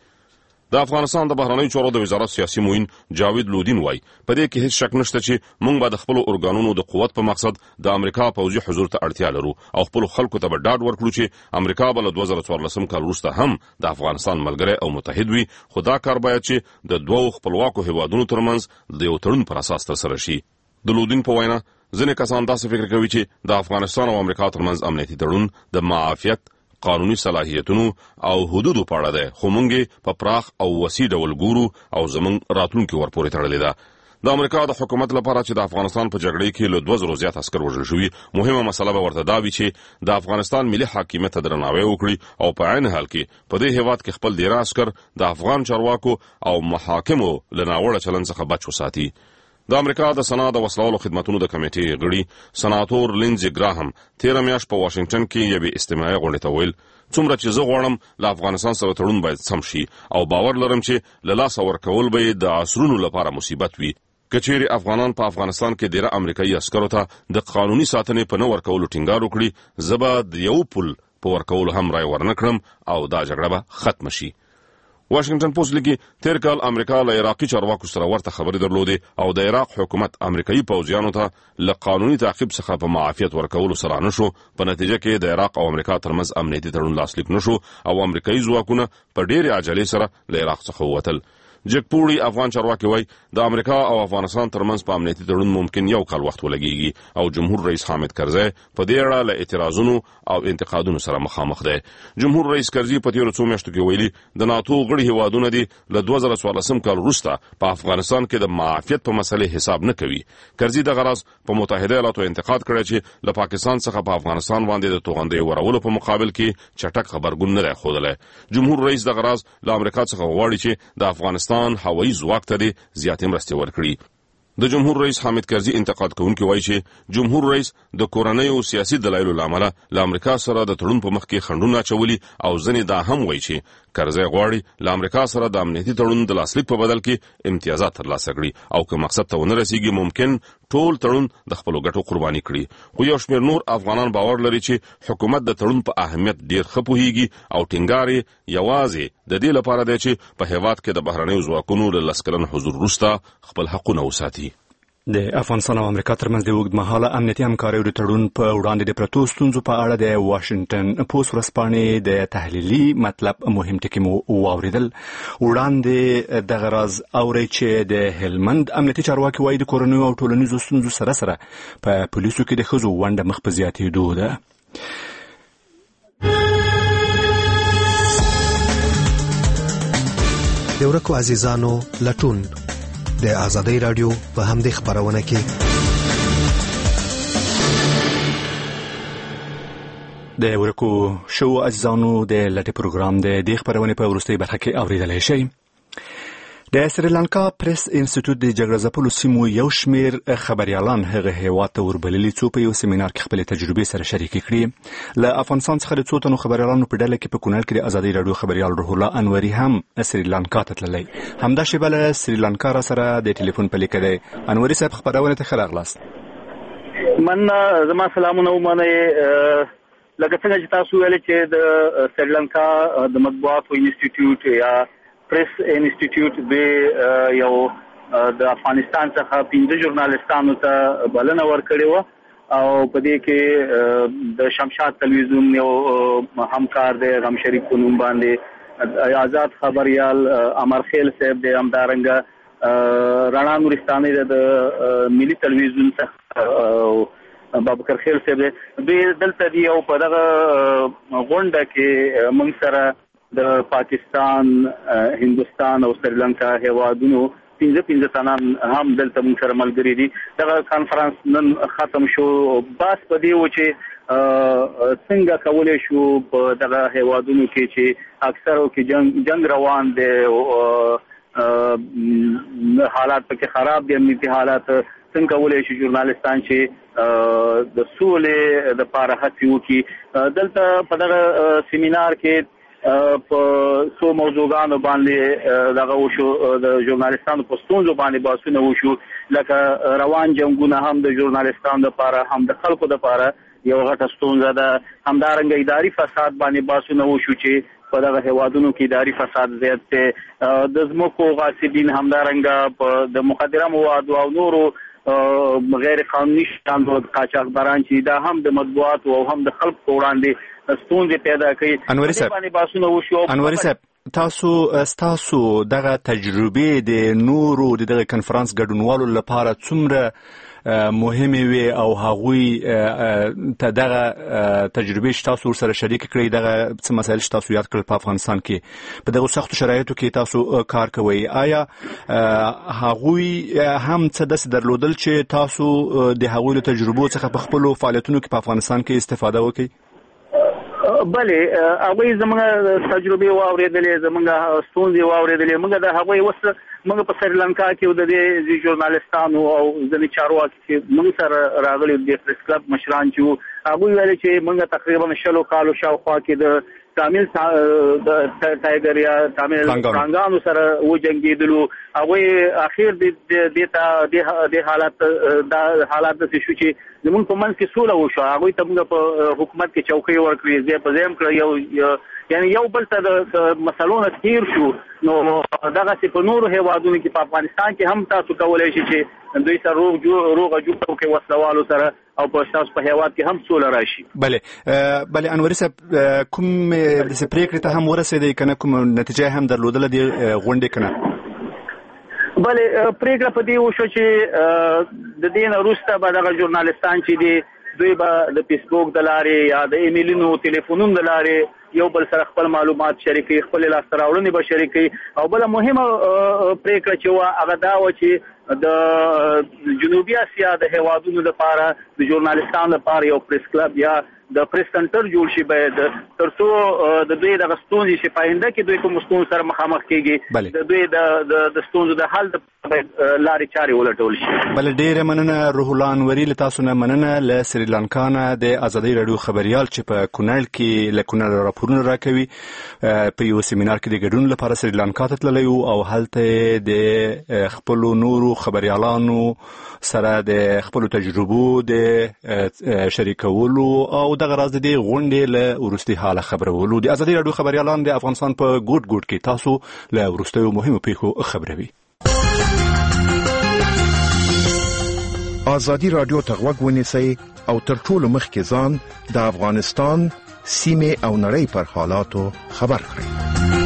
د افغانستان د بهرنیو چارو د وزارت سیاسي معین جاوید لودین وای په دې کې هیڅ شک نشته چې موږ به د خپل اورګانونو د قوت په مقصد د امریکا پوځي حضور ته اړتیا لرو او خپل خلکو ته به ډاډ ورکړو چې امریکا به له 2014 کال وروسته هم د افغانستان ملګری او متحد وي، خو دا کار باید چې د دوو خپلواکو هیوادونو ترمنځ د یو تړون پر اساس ترسره شي. د لودین په وینا ځینې کسان داسې فکر کوي چې د افغانستان او امریکا ترمنځ امنیتي تړون د معافیت، قانوني صلاحیتونو او حدودو په اړه ده، خو موږ په پراخ او وسیع ډول ګورو او زموږ راتلونکي ورپورې تړلې ده. د امریکا د حکومت لپاره چې د افغانستان په جګړه کې له 2000 زیات عسکر وژل شوي، مهمه مسله به ورته دا وي چې د افغانستان ملي حاکمیت ته درناوی وکړي او په عین حال کې په دې هیواد کې خپل ډیر عسکر د افغان چارواکو او محاکمو له ناوړه چلند څخه بچ وساتي. د امریکا د سنا د وسلوالو خدماتونو د کمیټې غړي سناتور لینزي ګراهم 13 میاشت په واشنگټن کې یوې استماعي غونډې ته ویل څومره چې زه غواړم له افغانستان سره تړون باید سم شي او باور لرم چې له لاسه ورکول به د عصرونو لپاره مصیبت وي. کچېرې افغانان په افغانستان کې ډیره امریکایي عسکرو ته د قانوني ساتنې په نه ورکولو ټینګار وکړي، زه به د یو پل په ورکولو هم رای ورنکړم او دا جګړه به ختم شي. واشنگټن پوسټ لیکي تیر کال امریکا له عراقي چارواکو سره ورته خبرې درلودې او د عراق حکومت امریکایي پوځیانو ته له قانوني تعقیب څخه په معافیت ورکولو سره نشو، په نتیجه کې د عراق او امریکا ترمنځ امنیتي تړون لاسلیک نشو او امریکایي ځواکونه په ډېرې عجلې سره له عراق څخه ووتل. جګپوړي افغان چارواکي وای د امریکا او افغانستان ترمنځ په امنیتي تړون ممکن یو کال وخت ولګيږي او جمهور رئیس حامد کرزي په دې اړه له اعتراضونو او انتقادونو سره مخامخ دی. جمهور رئیس کرزي په تیرو څو میاشتو کې ویلي د ناتو غړي هیوادونه دي له 2014 کال وروسته په افغانستان کې د معافیت په مسلې حساب نه کوي. کرزي د غرض په متحده ایالاتو انتقاد کړی چې له پاکستان څخه په افغانستان باندې د توغندې ورولو په مقابل کې چټک خبرګون نه راخودل. جمهور رئیس د غرض له امریکا څخه غواړي چې د افغانستان هوایي ځواک ته زیاتې مرستې ورکړي. د جمهور رئیس حامد کرزي انتقاد کوونکي وایي چې جمهور رئیس د کورنۍ او سیاسي دلایلو لامل له امریکا سره د تړون په مخ کې خنډونه اچولي او ځنې دا هم وایي چې کرزي غواړي له امریکا سره د امنیتي تړون د لاسلیک په بدل کې امتیازات ترلاسه کړي او که مقصد ته ونه رسیږي ممکن ټول تړون د خپلو ګټو قرباني کړي. خو یو شمېر نور افغانان باور لري چې حکومت د تړون په اهمیت ډیر ښه پوهیږي او ټینګار یوازې د دې لپاره دی چې په هیواد کې د بهرنیو ځواکونو له لسکلن حضور وروسته خپل حقونه وساتي. د افغانستان او امریکا ترمنځ د اوږدمهاله امنیتي همکاریو د تړون په وړاندې د پرتو ستونزو په اړه د واشنگټن پوسټ ورځپاڼې د تحلیلي مطلب مهم ټکي مو واوریدل. وړاندې دغه راز اوري چې د هلمند امنیتي چارواکي وایي د کورنیو او ټولنیزو ستونزو سره سره په پولیسو کې د ښځو ونډه مخ په زیاتېدو ده. د ورکو عزیزانو لټون د آزادۍ رادیو په همدې خبرونه کې د ورکو شو عزیزانو د لټي پروګرام د دې خبرونه په وروستۍ برخه کې اوریدلای شئ. د سریلانکا پریس انسټیټیوټ د جګړه ځپلو سیمو یو شمیر خبريالان هغه هیواد ته وربللي څو په یو سیمینار کې خپل تجربې سره شریکې کړې. له افغانستان څخه د څو تنو خبريالانو په ډله کې په کونړ کې د آزادۍ رادیو خبريال روح الله انوري هم سریلانکا ته تللی. همدا شیبه له سریلانکا را سره د ټلیفون په لیکه دی. انوري صاحب خبرونه ته خلاص من زما سلامونه ومنه. لکه څنګه چې تاسو ویل چې د سریلانکا د مطبوعاتو انسټیټیوټ یا پریس انسټیټیوټ به یو د افغانستان څخه 15 ژورنالستانو ته بلنه ورکړې و او په دې کې د شمشاد تلویزیون یو همکار دی غم شریف په نوم باندې آزاد خبريال امرخیل صاحب دی، همدارنګه رانا نورستاني د ملي تلویزیون څخه بابکر خیل صاحب دی. دلته دی او په دغه غونډه کې موږ سره د پاکستان، هندوستان او سریلانکا هیوادونو 15 تنان هم دلته موږ سره ملګري دي. دغه کانفرنس نن ختم شو. بس په دې و چې څنګه کولای شو په دغه هیوادونو کې چې اکثرو کې جنگ روان دي، حالات پکې خراب دي، امنیتي حالات څنګه کولای شي ژورنالستان چې د سولې د لپاره هڅې وکړي. دلته په دغه سیمینار کې په څو موضوعاتو باندې دغه وشو، د ژورنالستانو په ستونزو باندې بحثونه وشو، لکه روان جنگونه هم د ژورنالستانو لپاره هم د خلکو لپاره یو غټه ستونزه ده. همدارنګه اداري فساد باندې بحثونه وشو چې په دغه هیوادونو کې اداري فساد زیات دی، د ځمکو غاصبین همدارنګه په د مخدره موادو او نورو غیر قانوني شیانو قاچاقبران چې دا هم د مطبوعاتو او هم د خلکو په وړاندې ستونزې پیدا کوي. انوري صاحب، تاسو دغه تجربې د نورو دغه کنفرانس ګډونوالو لپاره څومره مهمه وي او هغوی ته دغه تجربې چې تاسو سره شریک کړئ، دغه څه مسایل چې تاسو یاد کړل په افغانستان کې په دغه سختو شرایطو کې تاسو کار کوئ، آیا هغوی هم څه داسې درلودل چې تاسو د هغوی له تجربو څخه په خپلو فعالیتونو کې په افغانستان کې استفاده وکړئ؟ بله، هغوی زموږ تجربې واورېدلې، زموږ ستونزې واورېدلې. موږ د هغوی موږ په سریلانکا کې د دې ژورنالستانو او ځینې چارواکي چې موږ سره راغلي د پریس کلب مشران چې هغوی ویل چې موږ تقریبا 60 کالو شاوخوا کې د تامل د ټایګر یا تامل فرانګانو سره وجنګېدلو. هغوی اخر د حالات د شو چې زموږ په منځ کې سوله وشو. هغوی ته موږ په حکومت کې چوکۍ ورکړې، ځای په ځای کړه، یعنی یو بل ته د مسلو نه تیر شو. نو دغه په نورو هیوادونو کې په افغانستان کې هم تاسو کولای شئ چې دوی سره روغه جوړه وکړي وسلوالو سره او په تاسو په هیواد کې هم سوله راشي. بله انوري صاحب، کوم د پریکړې ته هم ورسېدی کنه، کوم نتیجه هم درلودله د غونډې کنه؟ بله، پریکړه په دې وشو چې د دې نه وروسته به دغه ژورنالستان چې دي دوی به د فیسبوک د لارې یا د ایمیلونو ټلیفونونو د لارې یو بل سره خپل معلومات شریکي، خپل لاسته راوړنې به شریکي. او بله مهمه پریکړه چې وه هغه دا وه چې د جنوبي اسیا د هیوادونو لپاره د ژورنالستانو لپاره یو پریس کلب یا د پریس سنټر جوړ شي، باید تر څو د دوی د ستونزې چې په آینده کې دوی کوم ستونزو سره مخامخ کېږي، د دوی د ستونزو د حل لارې چارې ولټول شي. بله ډېره مننه روح الله انوري، له تاسو نه مننه. له سریلانکا نه د ازادۍ راډیو خبریال چې په کونړ کې له کونړ راپورونه راکوي، په یو سیمینار کې د ګډون لپاره سریلانکا ته تللی و او هلته د خپلو نورو خبریالانو سره د خپلو تجربو د شریکولو او دغه راز د دې غونډې له وروستي حاله خبرولو. د ازادۍ راډیو خبریالان د افغانستان په ګوټ ګوټ کې تاسو له وروستیو مهمو پیښو خبروي. ازادي راډیو ته غوږ ونیسئ او تر ټولو مخکې ځان د افغانستان سیمې او نړۍ پر حالاتو خبر کړئ.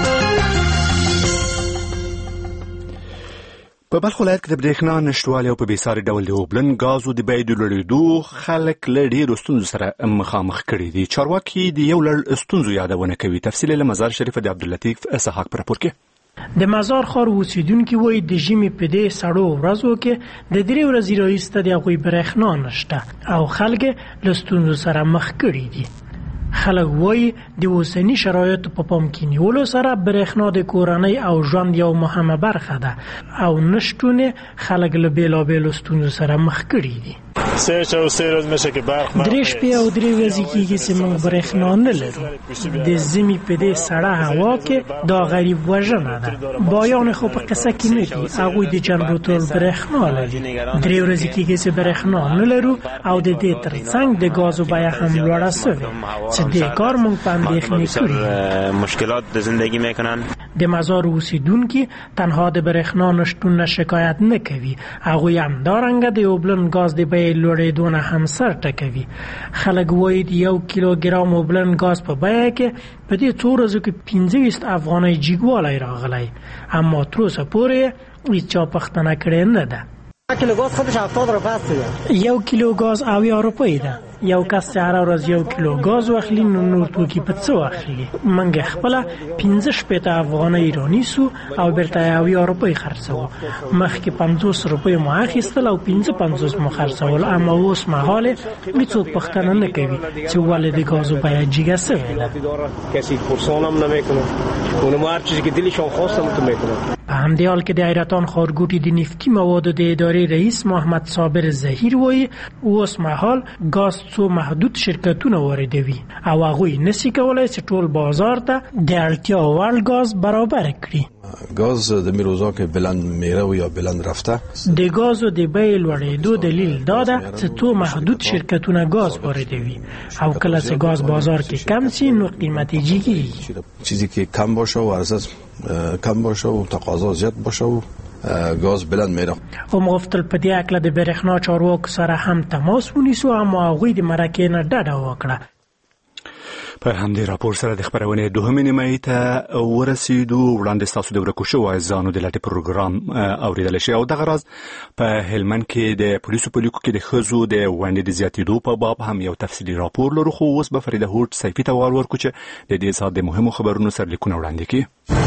په بلخ ولایت کې د برېښنا نشتوالي او په بېساري ډول د اوبلن غازو د بیې د لوړېدو خلک له ډېرو ستونزو سره مخامخ کړي دي. چارواکي د یو لړ ستونزو یادونه کوي. تفصیل له مزار شریف د عبداللطیف اسحاق په راپور کې. د مزار ښار اوسیدونکي وایي د ژمي په دې سړو ورځو کې د 3 ورځې راهیسې د هغوی برېښنا نشته او خلک له ستونزو سره مخ کړي دي. خلک وایي د اوسني شرایطو په پام کې نیولو سره برېښنا د کورنۍ او ژوند یو مهمه برخه ده او نشتون خلک له بیلابیلو ستونزو سره مخ کړي دي. 3 ورځې میشه کې برق 3 شپې او 3 ورځې کېږي چې موږ برېښنا نه لرو. د ژمي په دې سړه هوا کې دا غریب وژنه ده. بایان خو په قصه کې نه دي، هغوی د جنراتور برېښنا لري. 3 ورځې کېږي چې برېښنا نه لرو او د دې ترڅنګ د ګازو بیه هم لوړه شوې چې دې کار موږ په اندېښنې کړي. مشکلات د زندگی میکنن. د مزار اوسیدونکي تنها د برېښنا نشتون نه شکایت نه کوي، هغوی همدارنګه د اوبلن ګاز د بیې لوړېدو نه هم سر ټکوي. خلک وایي د 1 کیلوګرام اوبلن ګاز په بیه کې په دې 2 ورځو کې 25 افغانۍ جګوالی راغلی، اما تر اوسه پورې هیچا پوښتنه کړې نه ده. 1 کیلو گاز خودش 70 روپیه است. 1 کیلو گاز 70 روپۍ ده. یو کس چې هر ورځ 1 کیلو گاز واخلي نو نور توکي په څه واخلي؟ منګه خپل 15 افغانۍ رانیسو او برته 70 روپۍ خرڅو. مخکې 50 روپۍ مو اخیستل او 55 مو خرڅول، اما اوس مهال هیڅوک پوښتنه نه کوي چې ولې د گازو بیه جګه شوې ده. کسی پرسان هم نمیکنه. اونم هر چیزی که دلشون خواستم تو میکنه. په همدې حال کې د حیرتان ښارګوټي د نفتي موادو د ادارې رئیس محمد صابر ظهیر وایي اوس مهال ګاز څو محدود شرکتونه واردوي او هغوی نشي کولی چې ټول بازار ته د اړتیا وړ ګاز برابر کړي. گاز د میروزا که بلند میره و یا بلند رفته د گازو د بیې لوړېدو دلیل دا ده چې څو محدود شرکتونه گاز واردوي او کله چې گاز بازار کې کم شي نو قیمت یې جګیږي. چیزی که کم باشه و ارزش کم باشه و تقاضا زیاد باشه و گاز بلند میره. هم غوښتل په دې اړه د برېښنا چارواکو سره هم تماس ونیسو اما هغوی د مرکې نه ډډه وکړه. په همدې راپور سره د خبرونې دوهمې نیمایي ته ورسېدو. وړاندې ستاسو د ورکو شویو ځانو د لټې پروګرام اورېدلی شي او دغه راز په هلمند کې د پولیسو په لیکو کې د ښځو د ونډې د زیاتېدو په باب هم یو تفصیلي راپور لرو. خو اوس به فریده هوډ سیفي ته وار ورکړو چې د دې ساعت د مهمو خبرونو سرلیکونه وړاندې کړي.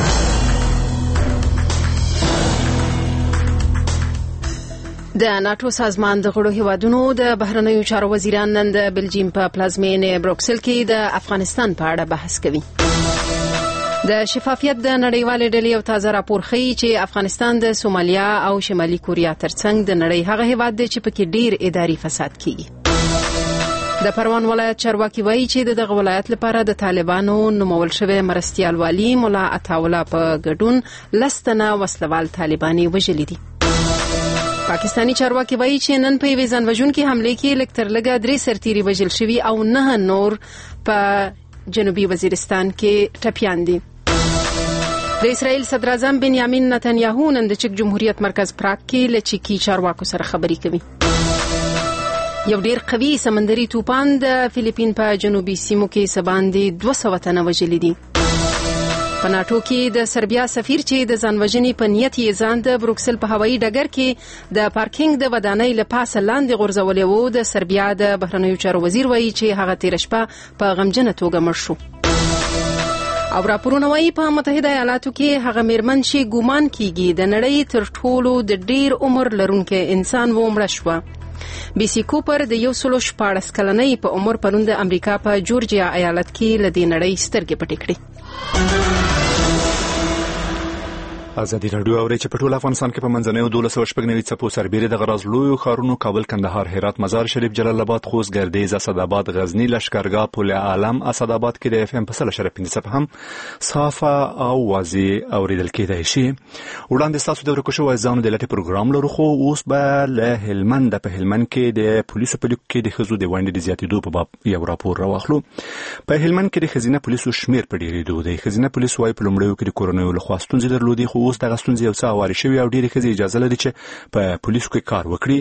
د ناتو سازمان د غړو هیوادونو د بهرنیو چارو وزیران نن د بلجیم په پلازمینې بروکسل کې د افغانستان په اړه بحث کوي. د شفافیت د نړیوالې ډلې یو تازه راپور ښیي چې افغانستان د سومالیا او شمالي کوریا ترڅنګ د نړۍ هغه هیواد دی چې پکې ډیر اداري فساد کیږي. د پروان ولایت چارواکي وایي چې دغه ولایت لپاره د طالبانو نومول شوی مرستیال والی مولا عطاوله په ګډون 10 تنه وسلوال طالباني وژلي دي. پاکستانی چارواکي وایي چې نن په یوې ځانوژونکې حملې کې لږ تر لږه 3 سرتیري وژل شوي او 9 نور په جنوبي وزیرستان کې ټپیان دي. د اسرائیل صدر اعظم بنیامین نتنیاهو نن د چک جمهوریت مرکز پراګ کې له چکی چارواکو سره خبرې کوي. یو ډیر قوي سمندري طوفان د فلیپین په جنوبي سیمو کې سباندې 200 تنه وژلي دي. په ناتو کې د سربیا سفیر چې د ځانوژنې په نیت یې ځان د بروکسل په هوایي ډګر کې د پارکینګ د ودانۍ له پاسه لاندې غورځولی و. د سربیا د بهرنیو چارو وزیر وایي چې هغه تېره شپه په غمجنه توګه مړ شو. او راپورونه وایي په متحده ایالاتو کې هغه میرمن چې ګومان کیږي د نړۍ تر ټولو د ډیر عمر لرونکي انسان و مړه شوه. بیسی کوپر د 114 کلنۍ په عمر پرون د امریکا په جورجیا ایالت کې له دې نړۍ سترګې پټې کړې. ازادي راډیو اوري چې په ټول افغانستان کې په منځنیو 1290 څپو سربېره د غراز لویو ښارونو کابل، کندهار، هرات، مزار شریف، جلال آباد، خوست، ګردیز، اسداباد، غزنی، لشکرګاه، پل عالم، اسداباد کې د اف ام په 100.5 هم صافه او واضح اوریدل کېدای شي. وړاندې تاسو د ورکو شویو ځانو د لټې پروګرام لرو. خو اوس به له هلمند کې د پولیسو په لیکو کې د ښځو د ونډې د زیاتېدو په باب یو راپور راواخلو. په هلمند کې د ښځینه پولیسو شمیر په ډېرېدو دی. ښځینه پولیس وايي په لومړیو کې د کورنیو لخوا ستونزې درلودې، خو اوس دغه ستونزې یو څه هوارې شوې او ډېرې ښځې اجازه لري چې په پولیسو کې کار وکړي.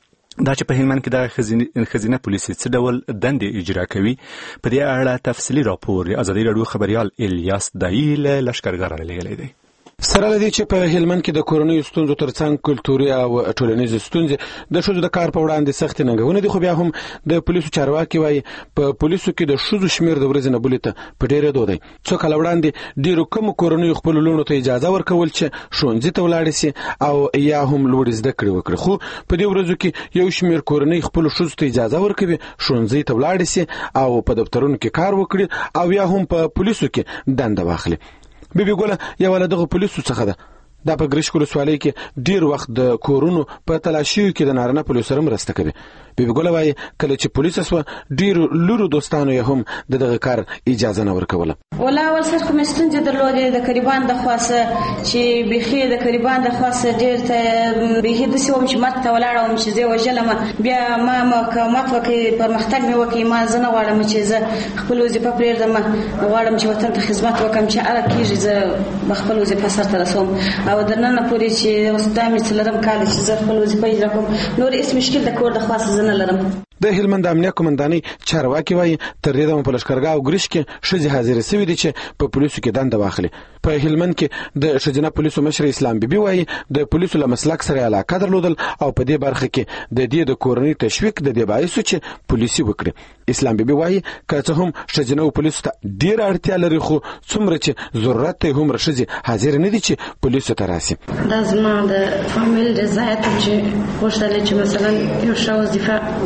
دا چې په هلمند کې دغه ښځینه پولیس څه ډول دندې اجرا کوي، په دې اړه تفصیلي راپور ازادي راډیو خبريال الیاس دایي له لشکرګاه رالیږلی دی. سره لدی چې په هلمند کې د کورنیو ستونزو ترڅنګ کلتوري او ټولنیز ستونزې د ښځو د کار په وړاندې سخت ننګونې دي. خو بیا هم د پولیسو چارواکي وایي په پولیسو کې د ښځو شمیر د ورځې نه بلې ته په ډېرېدو دی. څو کاله وړاندې ډېرو کمو کورنیو خپلو لوڼو ته اجازه ورکول چې ښوونځي ته ولاړې سي او یا هم لوړې زده کړې وکړي. خو په دې ورځو کې یو شمیر کورنۍ خپلو ښځو ته اجازه ورکوي ښوونځي ته ولاړې سي او په دفترونو کې کار وکړي او یا هم په پولیسو کې دنده واخلي. بیبي ګوله یو له دغه پولیسو څخه ده. دا په ګریش ولسوالۍ کې ډیر وخت د کورونو په تلاشیو کې د نارینه پولیسو سره مرسته کوي. بیبي ګوله وایي کله چې پولیس اسوه ډیر لورو دوستانو یې هم دغه کار اجازه نه ورکوله. ولا اول سر کوم ستونزې درلودې د قریبان د خاصه چې بيخي د قریبان د خاصه ډیر ته بيخي د سوم چې ماته ولاړم چې زه وجلم بیا ما مقامات وکي پرمختګ مې وکي ما زنه غواړم چې زه خپل وظیفه پرېږدم غواړم چې وطن ته خدمت وکم چې اړه کیږي زه خپل وظیفه سره رسوم او درنه پوری چې اوس دامه څلرم کال چې زه خپل وظیفه اجرا کوم نور هیڅ مشکل د کور د خاصه زنه لرم. د هلمند امنیه قومندانۍ چارواکي وایي تر دې دمه په لشکرګاه او ګریش کې ښځې حاضرې سوي دي چې په پولیسو کې دنده واخلي. په هلمند کې د ښځینه پولیسو مشر اسلام بیبي وایي د پولیسو له مسلک سره علاقه درلودل او په دې برخه کې د دې د کورنۍ تشویق د دې باعث چې پولیسي وکړي. اسلام بیبي وایي که څه هم ښځینه پولیسو ته ډېر اړتیا لري خو څومره چې ضرورت ته هم ښځې حاضر نه دي چې پولیسو ته راسي. دا زما د فامیل رضایت چې غوښتل چې مثلا یو ښه وظیفه زه ولرم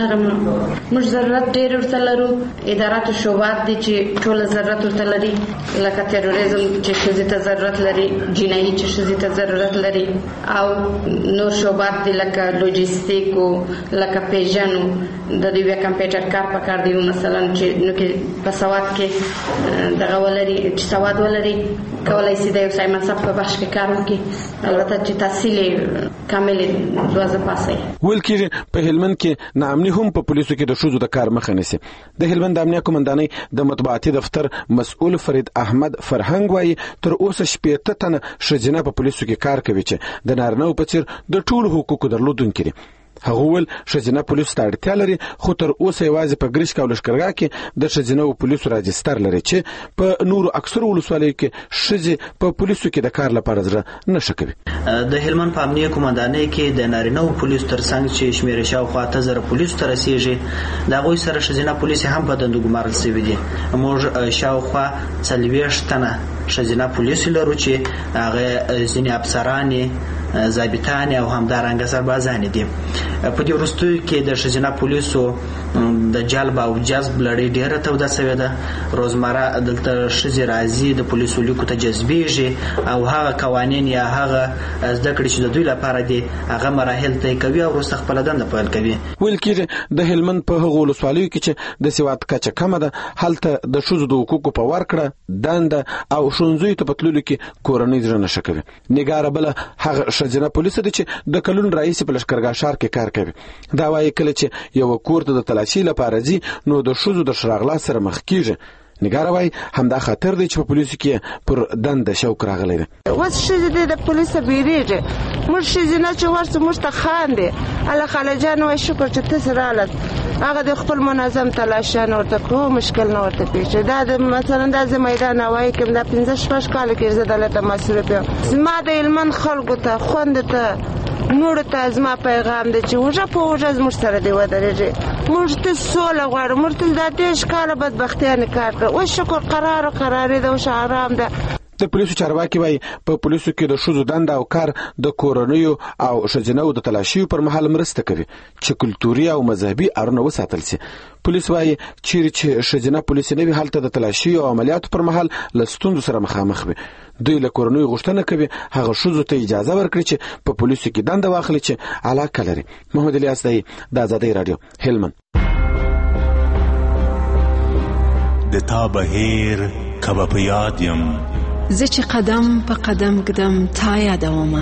موږ ضرورت ډېر ورته لرو. اداراتو شعبات دي چې ټول ضرورت ورته لري، لکه تروریزم چې ښځې ته ضرورت لري، جنایي چې ښځې ته ضرورت لري، او نور شعبات دي لکه لوجستیکو، لکه پیژنو د دوی کمپیوټر کار پکار دی، مثلا چې نو کې په سواد کې دغه ولري، چې سواد ولري کولای شي د یو ځای منصب په بخش کې کار وکړي، البته چې تحصیل کامل دوازه پاسه. ویل کېږي په هلمند کې ناامني هم په پولیسو کې د ښځو د کار مخه نیسي. د هلمند د امنیه قومندانۍ د مطبوعاتي دفتر مسؤل فرید احمد فرهنګ وایي تر اوسه 80 تنه ښځینه په پولیسو کې کار کوي چې د نارینه‌و په څیر د ټولو حقوقو درلودونکي دي. هغه ول ښځینه پولیسو ته اړتیا لري، خو تر اوسه یوازې په ګریشک او لښکرګاه کې د ښځینه پولیسو راجستر لري چې په نورو اکثر ولسوالیو کې ښځې په پولیسو کې د کار لپاره ځره نشه کوي. د هلمند په امنیه قومندانۍ کې د نارینه پولیسو ترڅنګ چې شمېر شاوخوا 1000 پولیسو ته رسیږي، د هغوی سره ښځینه پولیس هم په دندو ګمارل شوي دي. موږ شاوخوا 40 تنه ښځینه پولیسو لرو چې هغه ځینې افسرانې، ضابطان او همدارنګه سربازان دي. په دې وروستیو کې د ښځینه پولیسو د جلب او جذب لړۍ ډېره توده شوې ده. روزمره دلته ښځې راځي، د پولیسو لیکو ته جذبېږي او هغه قوانین یا هغه زده کړې چې د دوی لپاره دي هغه مراحل طی کوي او وروسته خپله دنده پیل کوي. ویل کېږي د هلمند په هغو ولسوالیو کې چې د سواد کچه کمه ده، هلته د ښځو د حقوقو په ورکړه، دنده او ښوونځیو ته په تللو کې کورنۍ زړه نشه کوي. نګاره بله هغه ښځینه پولیس دي چې د کلونو راهیسې په لښکرګاه ښار کې کار کوي. دا وایي کله چې یو کور ته د تلاشي لپاره ځي نو د ښځو د شراغلا سره مخ کیږي. نګاره وایي همدا خطر دی چې په پولیسو کې پر دنده شوق راغلی دی. اوس ښځې د پولیسه بیریږي، موږ ښځینه چې ورسو موږ ته خاندي، الله خالجان وایي شکر چې تاسې رالت، هغه د خپل منظم تلاشیان ورته کوو، مشکل نه ورته پیښ. دا د مثلا دا زه میدان هوایي کې دا 15-16 کاله کې زه دلته مصروف یم. زما د هلمند خلکو ته، خویندو ته، نورو ته زما پیغام دی چې وژه په وژه زموږ سره دې ودرېږي. موږ ته سوله غواړو، موږ ته دا 30 کاله بدبختیانې کار کوو. اوس شکر قرارې ده، اوس آرام ده. د پولیسو چارواکي وایي په پولیسو کې د ښځو دنده او کار د کورنیو او ښځینه‌و د تلاشیو پر مهال مرسته کوي چې کلتوري او مذهبي اړونه وساتل شي. پولیس وایي چیرې چې ښځینه پولیس نه وي هلته د تلاشیو او عملیاتو پر مهال له ستونزو سره مخامخ وي. دوی له کورنیو غوښتنه کوي هغه ښځو ته اجازه ورکړي چې په پولیسو کې دنده واخلي چې علاقه لري. محمد الیاس دی، د آزادۍ راډیو، هلمند. د تا بهیر کبه په یاد یم، زه چې قدم په قدم ګدم تا یادومه.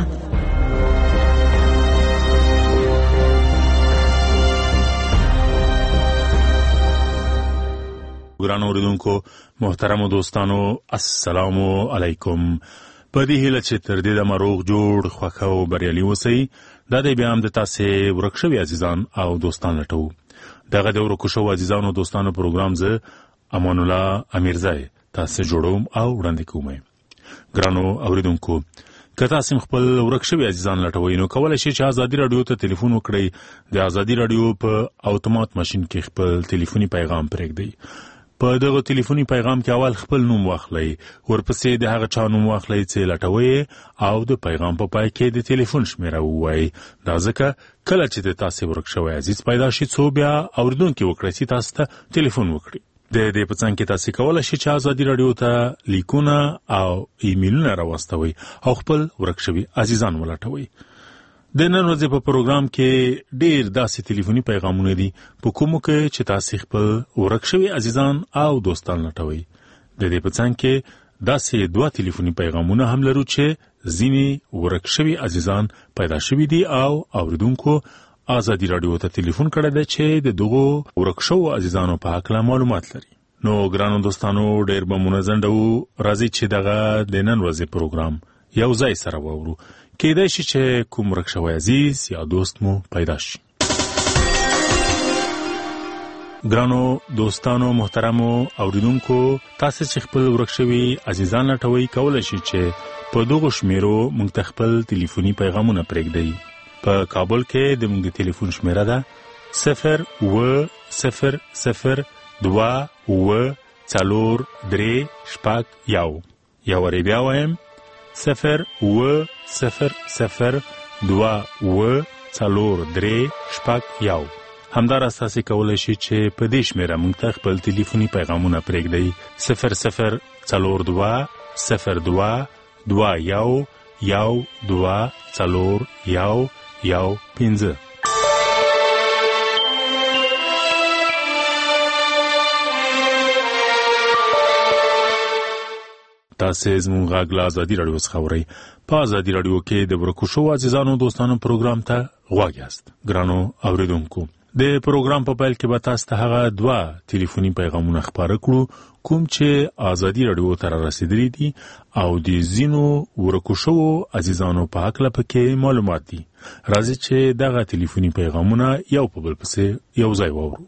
ګرانو اوریدونکو، محترمو دوستانو، السلام علیکم. په دې هیله چې تر دې دمه روغ جوړ، خوښ او بریالي اوسئ. دا دی بیا هم د تاسې ورک شوي عزیزان او دوستان لټوو. دغه د ورکو شوو عزیزانو دوستانو پروګرام زه امان الله امیرزی تاسې جوړوم او وړاندې کوم. ګرانو اوریدونکو، که تاسې خپل ورک شوي عزیزان لټوئ نو کولی شئ چې ازادي راډیو ته ټلیفون وکړئ. د ازادي راډیو په اتومات ماشین کې خپل ټلیفوني پیغام پرېږدئ. په دغه ټلیفوني پیغام کې اول خپل نوم واخلئ، ورپسې د هغه چا نوم واخلئ چې لټوئ او د پیغام په پای کې د ټلیفون شمیره ووایئ. دا ځکه کله چې د تاسې ورک شوی عزیز پیدا شي څو بیا اوریدونکي وکړئ چې تاسو ته ټلیفون وکړي. د دې په څنګ کې تاسې کولی شئ چې ازادي راډیو ته لیکونه او ایمیلونه راواستوئ او خپل ورک شوي عزیزان ولټوئ. د نن ورځې په پروګرام کې ډېر داسې ټلیفوني پیغامونه دي په کومو کې چې تاسې خپل ورک شوي عزیزان او دوستان لټوئ. د دې په څنګ کې داسې 2 ټلیفوني پیغامونه هم لرو چې ځینې ورک شوي عزیزان پیدا شوي دي او اوریدونکو ازادي راډیو ته ټلیفون کړی دی چې د دغو ورک شوو عزیزانو په هکله معلومات لري. نو ګرانو دوستانو، ډېر به مو ځنډوو، راځئ چې دغه د نن ورځې پروګرام یو ځای سره واورو. کېدای شي چې کوم ورک شوی عزیز یا دوست مو پیدا شي. ګرانو دوستانو، محترمو اوریدونکو، تاسې چې خپل ورک شوي عزیزان لټوئ کولی شي چې په دغو شمیرو موږ ته خپل ټلیفوني پیغامونه پرېږدئ. په کابل کې د موږ د ټلیفون شمیره ده 020024361. یو وری بیا وایم 020024361. همداراز تاسو کولای شئ چې په دې شمیره موږ ته خپل ټلیفوني پیغامونه پرېږدئ 004221124115. تاسو زموږ غږ له ازادي راډیو څخه اورئ. په ازادي راډیو کې د ورکو شوو عزیزانو دوستانو پروګرام ته غوږ یاست. ګرانو اوریدونکو، د پروګرام په پیل کې به تاسو ته هغه 2 ټلیفوني پیغامونه خبره کړو کوم چې ازادي راډیو ته رسیدلي دي او د زینو ورکو شوو عزیزانو په حق لپاره معلومات دي. راځي چې دغه ټلیفوني پیغامونه یو په بل پسې یو ځای واورو.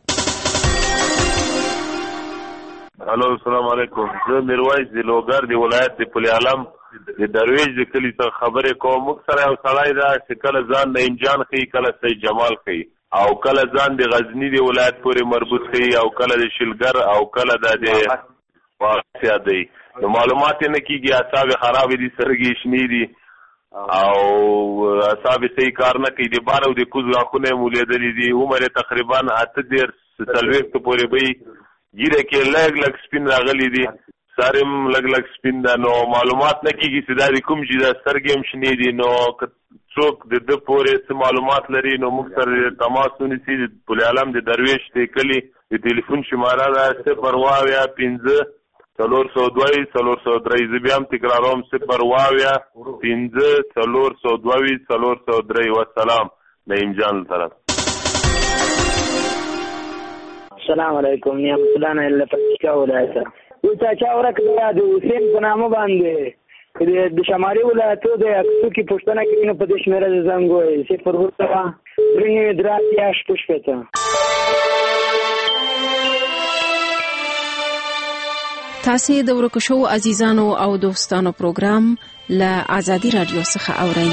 الو، السلام علیکم. زه میرویس د لوګر د ولایت د پل عالم د درویش د کلی څخه خبرې کوم. موږ سره یو سړی دا چې کله ځان د انجان خي، کله سید جمال خي، او کله ځان د غزنی د ولایت پورې مربوط خي، او کله د شلګر، او کله د واقعیا دی. نو معلومات نه کیږي، اعصاب خراب دي، سرګي شنی دي، او اعصاب صحیح کار نه کوي. د بار او د کوز غاښونه مولیدلې دي. عمر تقریبا 8 پورې به ګیره کې لګ سپین راغلي دي، سارم لګ سپین ده. نو معلومات نه کیږي چې دا کوم چې دا سترګې هم شنې دي. نو څوک د پورې څه معلومات لري نو موږ سره تماس ونیسي. د پل عالم د درویش د کلی د ټلیفون شماره ده 015-402-403. زه بیا هم تکراروم 015-402-403. والسلام. نعیم جان طرف. السلام علیکم. نعمت الله نه لپاره ولایت و چا ورکړه د حسین په نامه باندې د شمالي ولایتو د اکسو کې پښتنه کې په دې شمیره زنګوي 0 تاسو د ورکو شو عزیزانو او دوستانو پروګرام له ازادي رادیو څخه اورئ.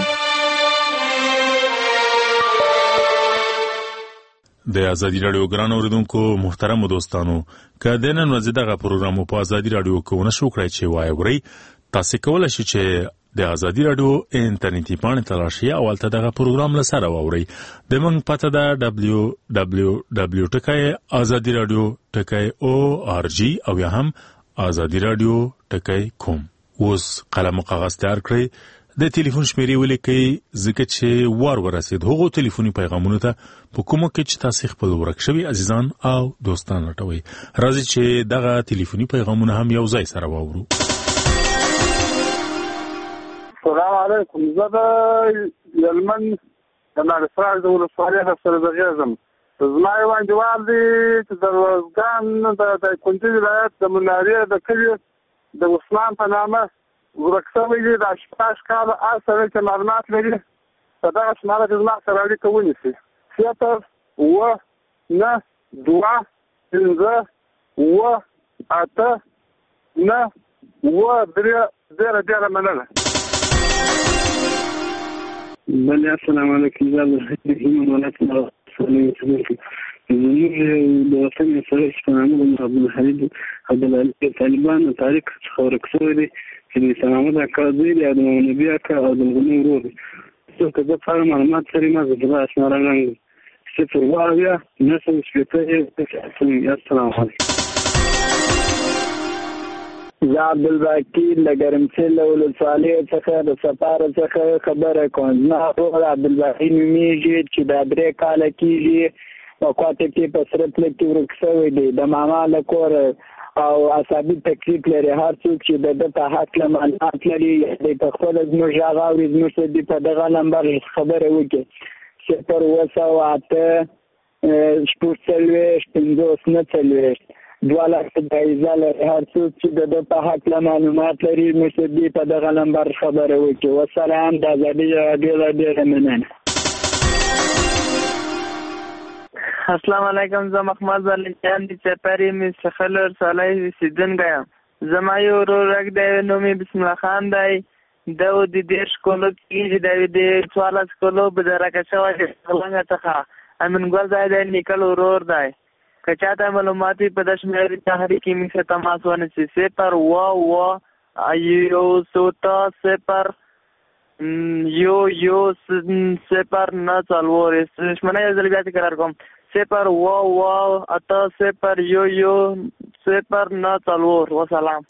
د ازادي رادیو ګران اوریدونکو محترم دوستانو، که د نن ورځې دغه پروګرام په ازادي رادیو کې ونه شو کړی چې وایي، تاسو کولای شئ چې د ازادي رادیو انټرنیټي پاڼې ته راشئ او هلته دغه پروګرام له سره واورئ. د موږ پته ده www.azadiradio.org او یا هم azadiradio.com. اوس قلم او کاغذ تیار کړئ، د ټلیفون شمیرې ولیکئ، ځکه چې وار ورسید هغو ټلیفوني پیغامونو ته په کومو کې چې تاسو خپل ورک شوي عزیزان او دوستان لټوئ. راځي چې دغه ټلیفوني پیغامونه هم یو ځای سره واورو. السلام علیکم. زه د یلمن د نارسراج د ولسوالۍ سره زغیزم. زما یو انډیوال دی چې د روزګان د کندز ولایت د منارې د کلي د عثمان په نامه ورک شوی دی. د 18 کاله سره چې معلومات لري په دغه شماره کې زما سره اړیکه ونیسي. 0-9-2-5-8-9-3 مننه. بله، السلام علیکم. زه ایمان ولایت زموږ د وطن سره چې په نامه د عبدالحمید عبدالعلي طالبان د تاریخ څخه ورک شوی دی چې د سلامت اکا زوی دی او د نبي اکا او د لغني ورور دی. څوک د په معلومات سره ما زړه اشاره رنګ 0-9-2-5-8-9-3. السلام علیکم. زه عبدالباقي له ګرمسیر له ولسوالۍ څخه د سفار څخه خبره کوم. زما ورور عبدالباقي نومیږي چې دا 3 کاله کېږي په کوټه کې په سره پله کې ورک شوی دی. د ماما له کوره او عصبي تکلیف لري. هر څوک چې د په حق له معلومات لري د په خپل زموږ هغه اوري زموږ د په دغه نمبر خبره وکړي 0-8-9-50-9 2,00,000 جایزه لري. هر څوک چې د په حق له معلومات لري مشدي په دغه نمبر خبره وکړي. والسلام. د ازادي رادیو ډېره مننه. السلام علیکم. زه محمد علي جان د چپری می څخلر صالح سیدنګ یم. زما یو ورور دی نوم یې بسم الله خان دی. دا د 10 کولو کې د 14 کولو به درکه شوی څنګه څخه امن ګل ځای دی نیکل ورور دی. که چاته معلوماتي په دشمیر تحریک می څخه تماس ونیسي 0-9-0-0-0-0 شمنه یو ځل بیا تکرار کوم 0 واو واو 8 0 1 1 0 9 4 وسلام.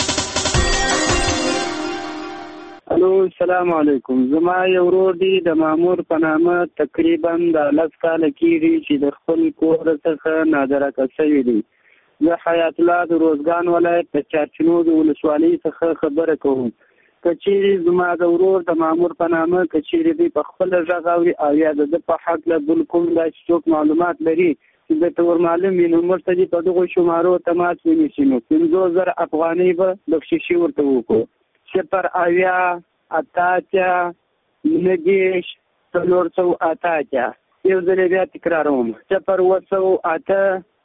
الو السلام علیکم. زما یو ورور دی د مامور په نامه تقریبا د 10 کال کېږي چې د خپل کور څخه نادرکه شوی دی. زه حیات الله د روزګان ولایت د چارچینو د ولسوالۍ څخه خبره کوم. کچېرې زما د ورور د مامور په نامه کچېرې دی په خپل غږ اوري او یا د په حق له بل کوم د څوک معلومات لري چې د تور معلوم وي نو مرتدي په دغه شمارو تماس ونیسي نو 50,000 افغانۍ به بخششي ورته وکړو. 0 اویا 8 9 408 یو ځل بیا تکراروم 0 8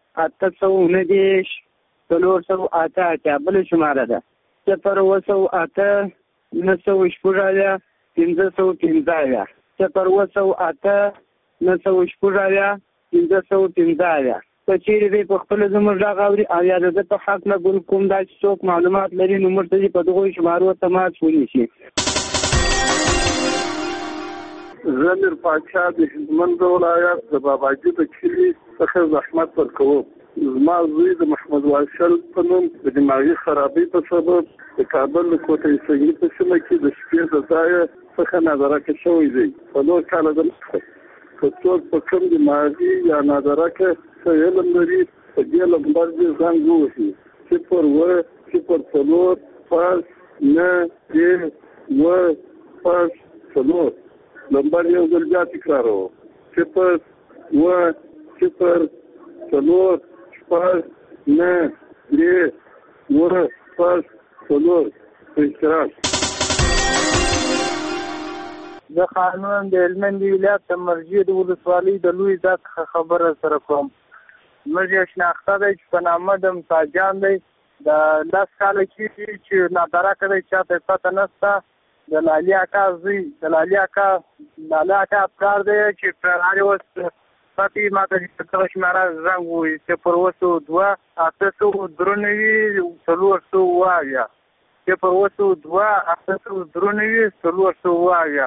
8 408 بل شماره ده 0 8 9 515 0 8 9 515 کچېرې دی په خپل زموږ غږ اوري او یا د په حق له بل کوم داسې څوک معلومات لري نو موږ ته په دغو شمارو تماس ونیسي. زمیر پاچا د هلمند ولایت د باباجي د کلي څخه زحمت ورکوم. زما زوی د محمد واصل په نوم د دماغي خرابۍ په سبب د کابل د کوټې سنګي په سیمه کې د شپې د ځایه څخه نادرکه شوی دی. 4 کاله د مخکې که څوک په کوم دماغي یا نادرکه څه علم لري په دې نمبر دې زنګ ووهي 0 0 4 9 5 4 نمبر یو ځل بیا تکراروم 0 0 4 5 9 5 4 اشتراک. د قانون د هلمند ولایت د مرجع د ولسوالۍ د لوی ځاک خبره سره کوم. موږ یو شناخته دی چې په نامه د مساجان دی د 10 کاله کېږي چې نادرکه دی چاته پته نشته. د لالي اکا زوی د لالي اکا افکار دی چې پرهاري اوس پاتې ما ته چې څه شماره زنګ ووایي 0 2 8 4 0 8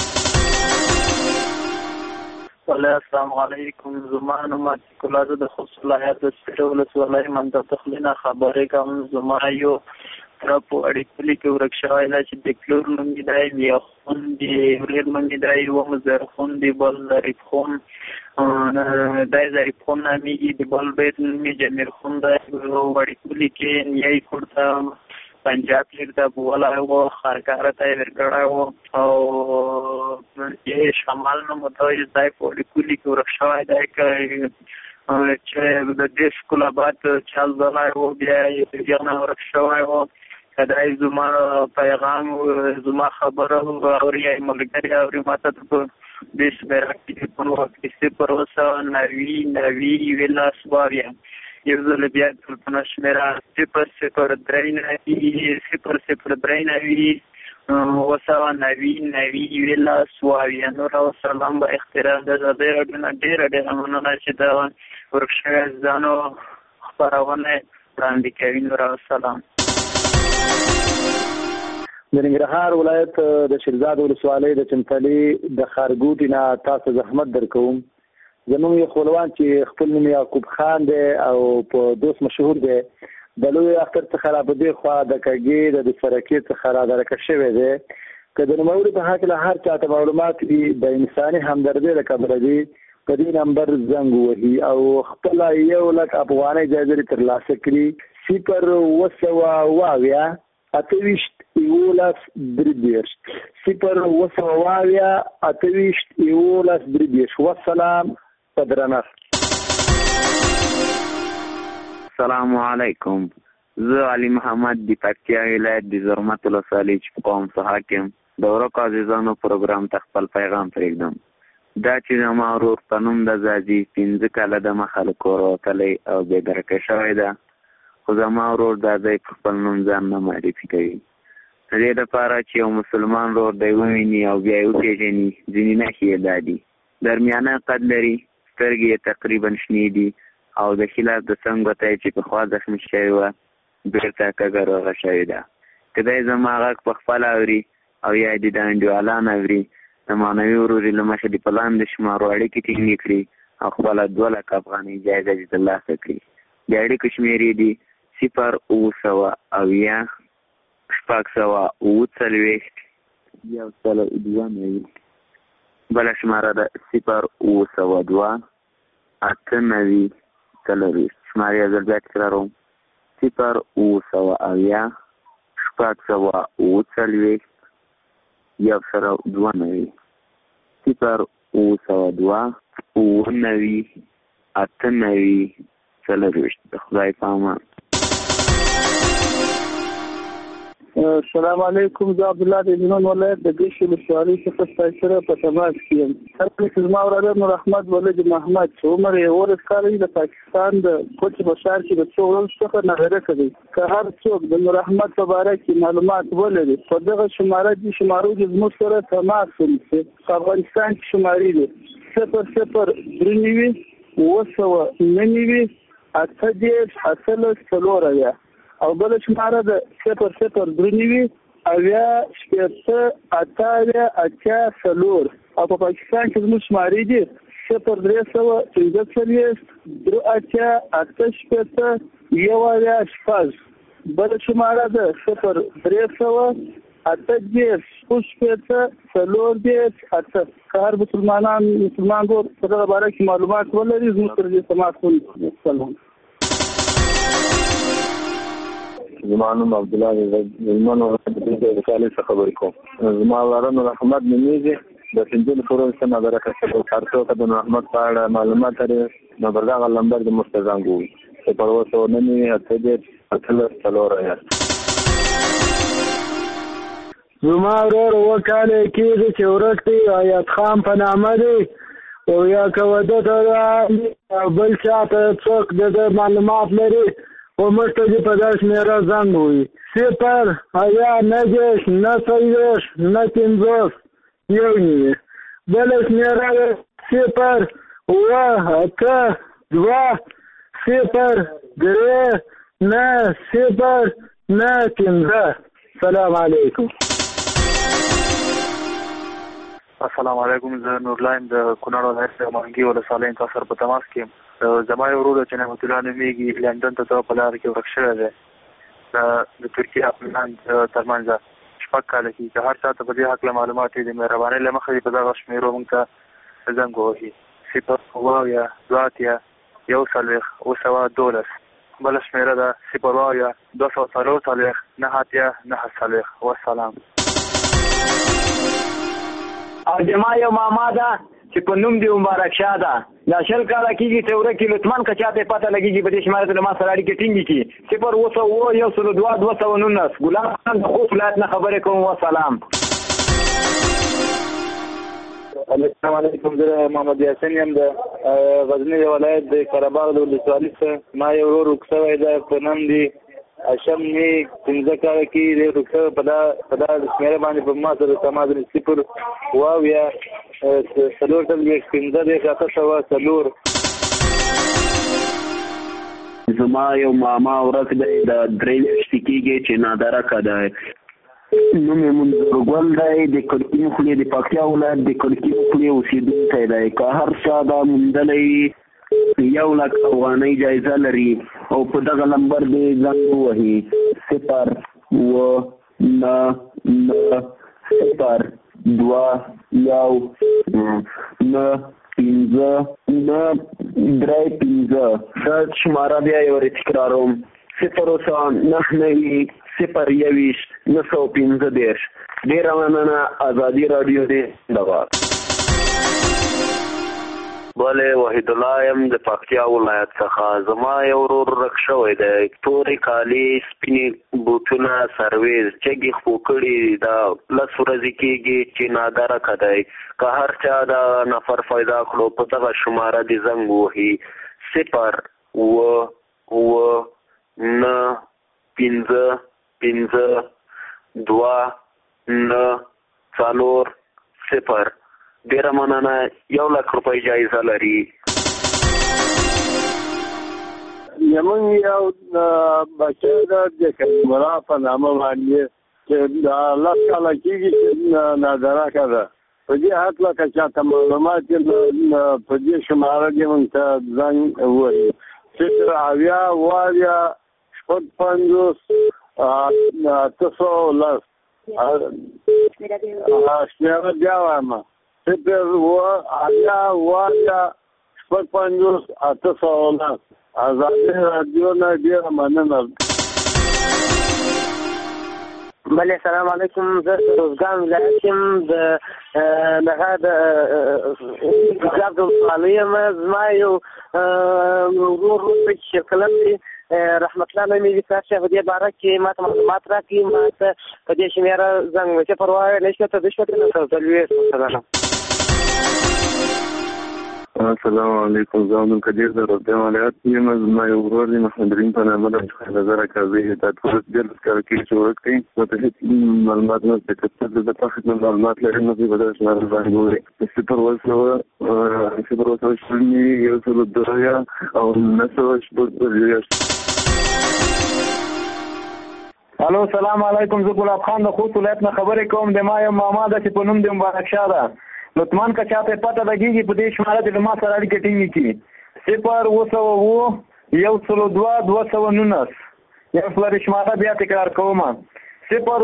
السلام علیکم. زما نوم عتیق الله زه د خوست ولایت د سپیره ولسوالۍ منطقه تخلینه خبرې کوم. زما یو تره په اړیکلي کې ورک شوی دی چې د کلور نوم یې دی بیا خون دی وریر نوم یې دی یوه زرخون دی بل ظریف خون دی ظریف خون نامیږي د بل بیت نوم یې جمیر خون دی. اړیکلي کې نیایي کور ته پنجاب کې ته بولی و خارکاره ته یې ورکړی و او یې شمال نوم ورته وایي دی په اړیکلي کې ورک شوی دی چې د دې سکول آباد چل ځلی و بیا یې د دې نه ورک شوی و. که دی زما پیغام زما خبره اوري یا ملګري اوري ما ته په دې شمېره کې په وخت 0 9 9 22 یو ځل بیا ټلفونه شمېره 0 3 0 3 9 نور او سلام به اخترام د ازادۍ راډیو نه ډېره مننه چې د ورک شوي عزیزانو خپرونه وړاندې کوي. نور او سلام. د ننګرهار ولایت د شیرزاد ولسوالۍ د چمتلې د خارګوټي نه تاسو زحمت درکوم. زموږ یو خپلوان چې خپل نوم یعقوب خان دی او په دوست مشهور دی د لوی اختر څخه را په دې خوا د کږې د سرکې څخه را درکه شوی دی. که د نوموړي په هکله هر چاته معلومات وي د انساني همدردۍ له کبله دي په دې نمبر زنګ ووهي او خپله 1,00,000 افغانۍ جایزه ترلاسه کړي 0 28 11 والسلام پدرنخ. السلام علیکم. زه علي محمد د پکتیا ولایت د زرمت ولسوالۍ چې قوم څخه حاکم د ورکو عزیزانو پروګرام ته خپل پیغام پرېږدم. دا چې زما ورور په نوم د زازي 15 کاله د مخه له کوره وتلی او بېدرکه شوی ده خو زما ورور دا ځای په خپل نوم ځان نه معرفي کوي. د دې لپاره چې یو مسلمان ورور دی وویني او بیا یې وپېژني ځینې نښې یې دا دي: درمیانه قد لري، سترګې یې تقریبا شنې دي او د ښي لاس د څنګ ګوته چې پخوا زخمي شوې وه بېرته کږه روغه شوې ده. که دی زما غږ په خپله اوري او یا دې د انډیوالان اوري د معنوي وروري له مخې د په لاندې شمارو اړیکې ټینګې کړي او خپل 2 لک افغانۍ جایزه دې ترلاسه کړي. د اړیکو شمېرې دي 0-900-640-192. بله شماره ده 0-902-98-40. شماره یې ځل بیا تکراروم 0-900-640-192. 0-902-98-40. د خدای په امان. السلام علیکم. زه عبدالله د هلمند ولایت د ګیش ولسوالۍ څخه ستاسو سره په تماس کې یم. هر زما وراره نور احمد ولید محمد چې عمر یې 18 کاله د پاکستان د کوچ بشار کې د څو ورځو څخه ناغره کړی. که هر څوک د نور احمد په باره کې معلومات ولري په دغه شماره دي شمارو کې زموږ سره تماس ونیسي. په افغانستان کې شمارې دي 0-0-3-9-9-8-10-4 او بل شماره ده 0-0-2-8-8-4 او په پاکستان کې زموږ شمارې دي 0-3-4-2-8-8-8 بل شماره ده 0-3-8-4 که هر مسلمان ګور په دغه باره کې معلومات ولري زموږ سره دې تماس ونیسي. سلام. زما نوم عبدالله د هلمند ولایت د ولسوالۍ څخه خبرې کوم. زما وراره نور احمد نومیږي. د پنځلسو ورځو څخه ناغره کړې. هر څوک د نور احمد په اړه معلومات لري نو پر دغه نمبر د موږ ته زنګ ووهي 0-9-8-8-4. زما ورور 2 کاله کېږي چې ورک دی ایت خان په نامه دی او یا که واده ته بل چا ته څوک د معلومات لري او موږ ته دې په داسې شمېره زنګ ووهي 0-9-9-50-9-50. بله شمېره ده 0-8-2-3-9-0-9-50. سلام علیکم. السلام علیکم. زه نورلایم د کونړ ولایت د مانګي ولسوالۍ تاسو سره په تماس کې یم. زما یو ورور چې نعمت الله نومیږي لندن ته په لاره کې ورک شوی دی. د ترکیې افغانان ترمنځ 6 کاله کې که هر چا ته په دې هکله معلومات دي مهربانۍ له مخې په دغه شمېرو موږ ته زنګ ووهي 0-2-1-12. بله شمېره ده 0-2-240-9-9. والسلام. او جما یو ماما ده چې په نوم دی مبارک شاه ده. دا 20 کاله کېږي چې ورکې لطمان که چاته پته لګېږي په دې شماره ته له ما سره اړیکې ټینګې کړي 0-102-219. ګلاب خان د خوست ولایت نه خبرې کوم. والسلام. السلام علیکم. زه محمد یاسین یم د غزني ولایت د قرهباغ د ولسوالۍ څخه. ما یو ورور ورک شوی دی په نوم دی هاشم مې 15 کاله کې دی ورک شوی. په دا شمېره باندې په ما سره تماس لري 0-4-15-4. زما یو ماما ورک دی د 3 میاشتې کېږي چې نادرکه دی. نوم یې منظرګل دی. د کړکۍ خولې د پکتیا ولایت د کړکۍ خولې اوسېدونکی دی. که هر چا دا موندلی 1 لک افغانۍ جایزه لري او په دغه نمبر دې زنګ ووهي 0-9-9-2-1-9-5-9-3-5. دا شماره بیا یو تکراروم 0-9-9-20-9-15. ډېره مننه. ازادي راډیو دې زنده. بله وحید الله یم د پکتیا ولایت څخه. زما یو ورور ورک شوی دی. تورې کالي سپینې بوټونه سرویز چګې خپو کړي. دا 10 ورځې کېږي چې نادرکه دی. که هر چا دا نفر پیدا کړو په دغه شماره دې زنګ ووهي 0-9-5-5-2-9-4. ډېره مننه. 1 لک روپۍ جایزه لري. زمونږ یو بچی ده د کریمالله په نامه باندې چې 10 کاله کېږي چې نادرکه ده. په دې حق که چاته معلومات په دې شماره کې مونږ ته زنګ ووایي 0 شمیره بیا وایم 0 آزادي رادیو نه ډېره مننه. بله السلام علیکم. زه روزګان ولایت یم د ګلاب د ولسوالۍ یم. زما یو ورور په شکلم دی رحمت الله نومې دي. تاسو په دې باره کې ماته معلومات راکړئ. ماته په دې شمیره زنګ وکړئ. پروا نه شته د شپې نه تلوي. السلام علیکم. زه نن کډیر د روزګان ولایت یم. زما یو ورور دی محمد رحیم په نامه د نظر کاوی د تاسو د کار کې شروع کړي. مته معلومات نه تکته د تاسو معلومات لري نو په بدل شمار باندې ګوري. صفر وسو شنی یو څه د دریا او نسو شپږ. الو السلام علیکم. زه ګلاب خان د خوست ولایت نه خبرې کوم. د ما یو ماما د چې په نوم د مبارک شاه ده. لطمان که چاته پته لګیږي په دې شماره د ما سره اړیکه ټینګ کړي. 0 یو فلر شماره بیا تکرار کوم. 0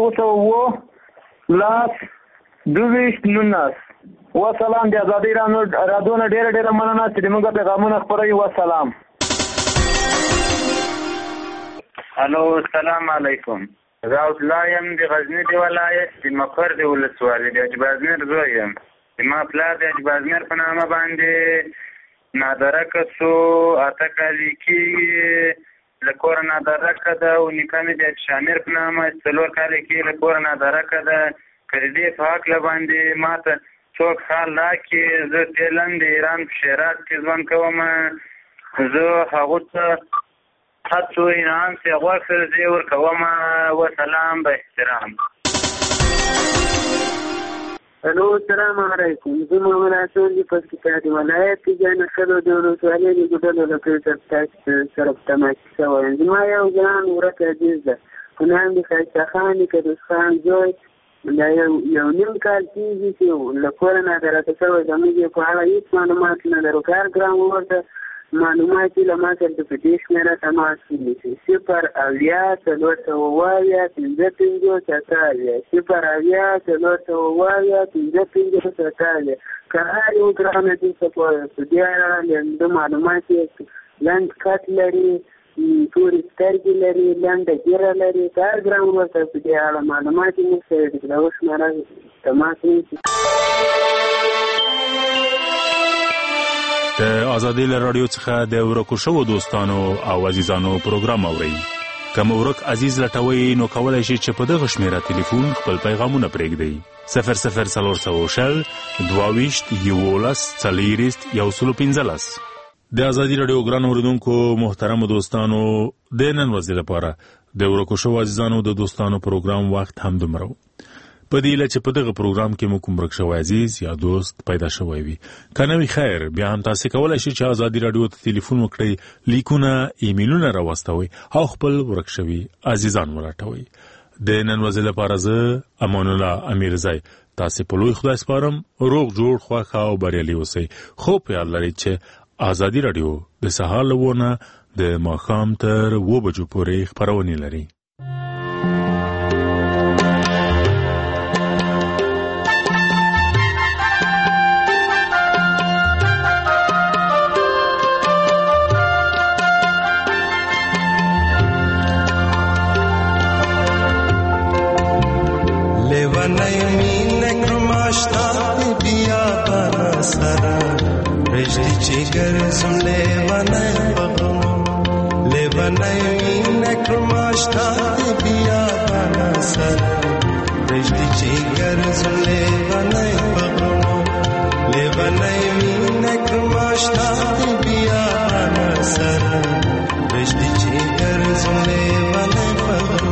وسلام. د آزادۍ رادیو نه ډېره مننه چې موږ پیغامونه خپروي. وسلام. الو السلام علیکم. راوت لایم د غزنی دی ولایت د مقر دی ولسوالۍ د اجبازمیر زوی یم. ما پلار د اجبازمیر په نامه باندې نادرکه سو اته کالی کې له کور نادرکه ده او نکامې د شامیر په نامه 4 کالی کې له کور نادرکه ده. کړي په حق له باندې ماته څوک حال لا کې زه تلم د ایران په شیراز کې ځوان کوم. زه هغه ته حتی انعام سي غوښتل زه ورکوم. وسلام به احترام. الو السلام علیکم. زه محمد حسن دی په کتابي ولایت کې جنا خلو د ولسوالۍ د ګډلو لپاره تاسو سره تماس کوم. زما یو ځان ورته عزیز ده. نام دي خالد خان کدوس خان جوی. دا یو نیم کال کېږي چې له کور نه درته شوی. زموږ په اړه هېڅ معلومات نه لرو. کارګرام ورته معلومات له ما سره په دې شمېره تماس ونیسئ. 0 که هر یو ګرانه دې څه په دې اړه د معلومات لنډ کټ لري، تورې سترګې لري، لنډه ږیره لري. که هر ګران ورته په دې اړه معلومات یې موږ سره د دغه شمېره تماس ونیسئ. د آزادۍ رادیو څخه د ورکو شوو دوستانو او عزیزانو پروګرام اورئ. کوم ورک عزیز لټوي نو کولای شي چې په دغه شمیره ټلیفون خپل پیغامونه پرېږدئ. 00300 22 11 115. د آزادۍ رادیو ګران اوریدونکو محترم دوستانو د نن ورځې لپاره د ورکو شوو عزیزانو د دوستانو پروګرام وخت هم دومره. په دې لچ په دغه پروګرام کې مو کوم ورکشوي عزیز یا دوست پیدا شوی وي کنه خیر بیا هم تاسو کولای شئ چې آزادۍ رادیو ته ټلیفون وکړئ، لیکونه ایمیلونه راوستوي او خپل ورکشوي عزیزان ولټوي. د نن ورځې لپاره زه امان الله امیرزای تاسو په لوی خدای سپارم. روغ جوړ خوښ او بریالي اوسئ. خو په یاد لرئ چې آزادۍ رادیو د سهار لونه د ماښام تر 2 بجو پورې خبرونه لري. Jigar zule vanay pagamo le vanay nakrmashta biya bana sar rishti jigar zule vanay pagamo le vanay nakrmashta biya bana sar rishti jigar zule vanay pagamo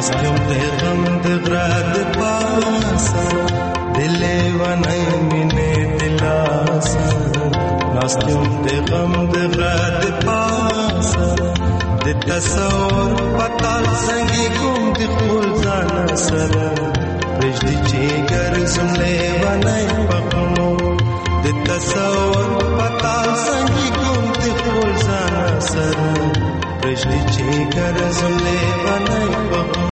ناستم د غم د غرا د پاسه دلې ونای مینې دلاسه ناستم د غم د غرا د پاسه د تصور پتال څنګه کوم د خپل ځان سره پرېږدي چې ګرځم لیونی پخونو د تصور پتال څنګه کوم د خپل ځان سره پرېږدي چې ګرځم لیونی پخونو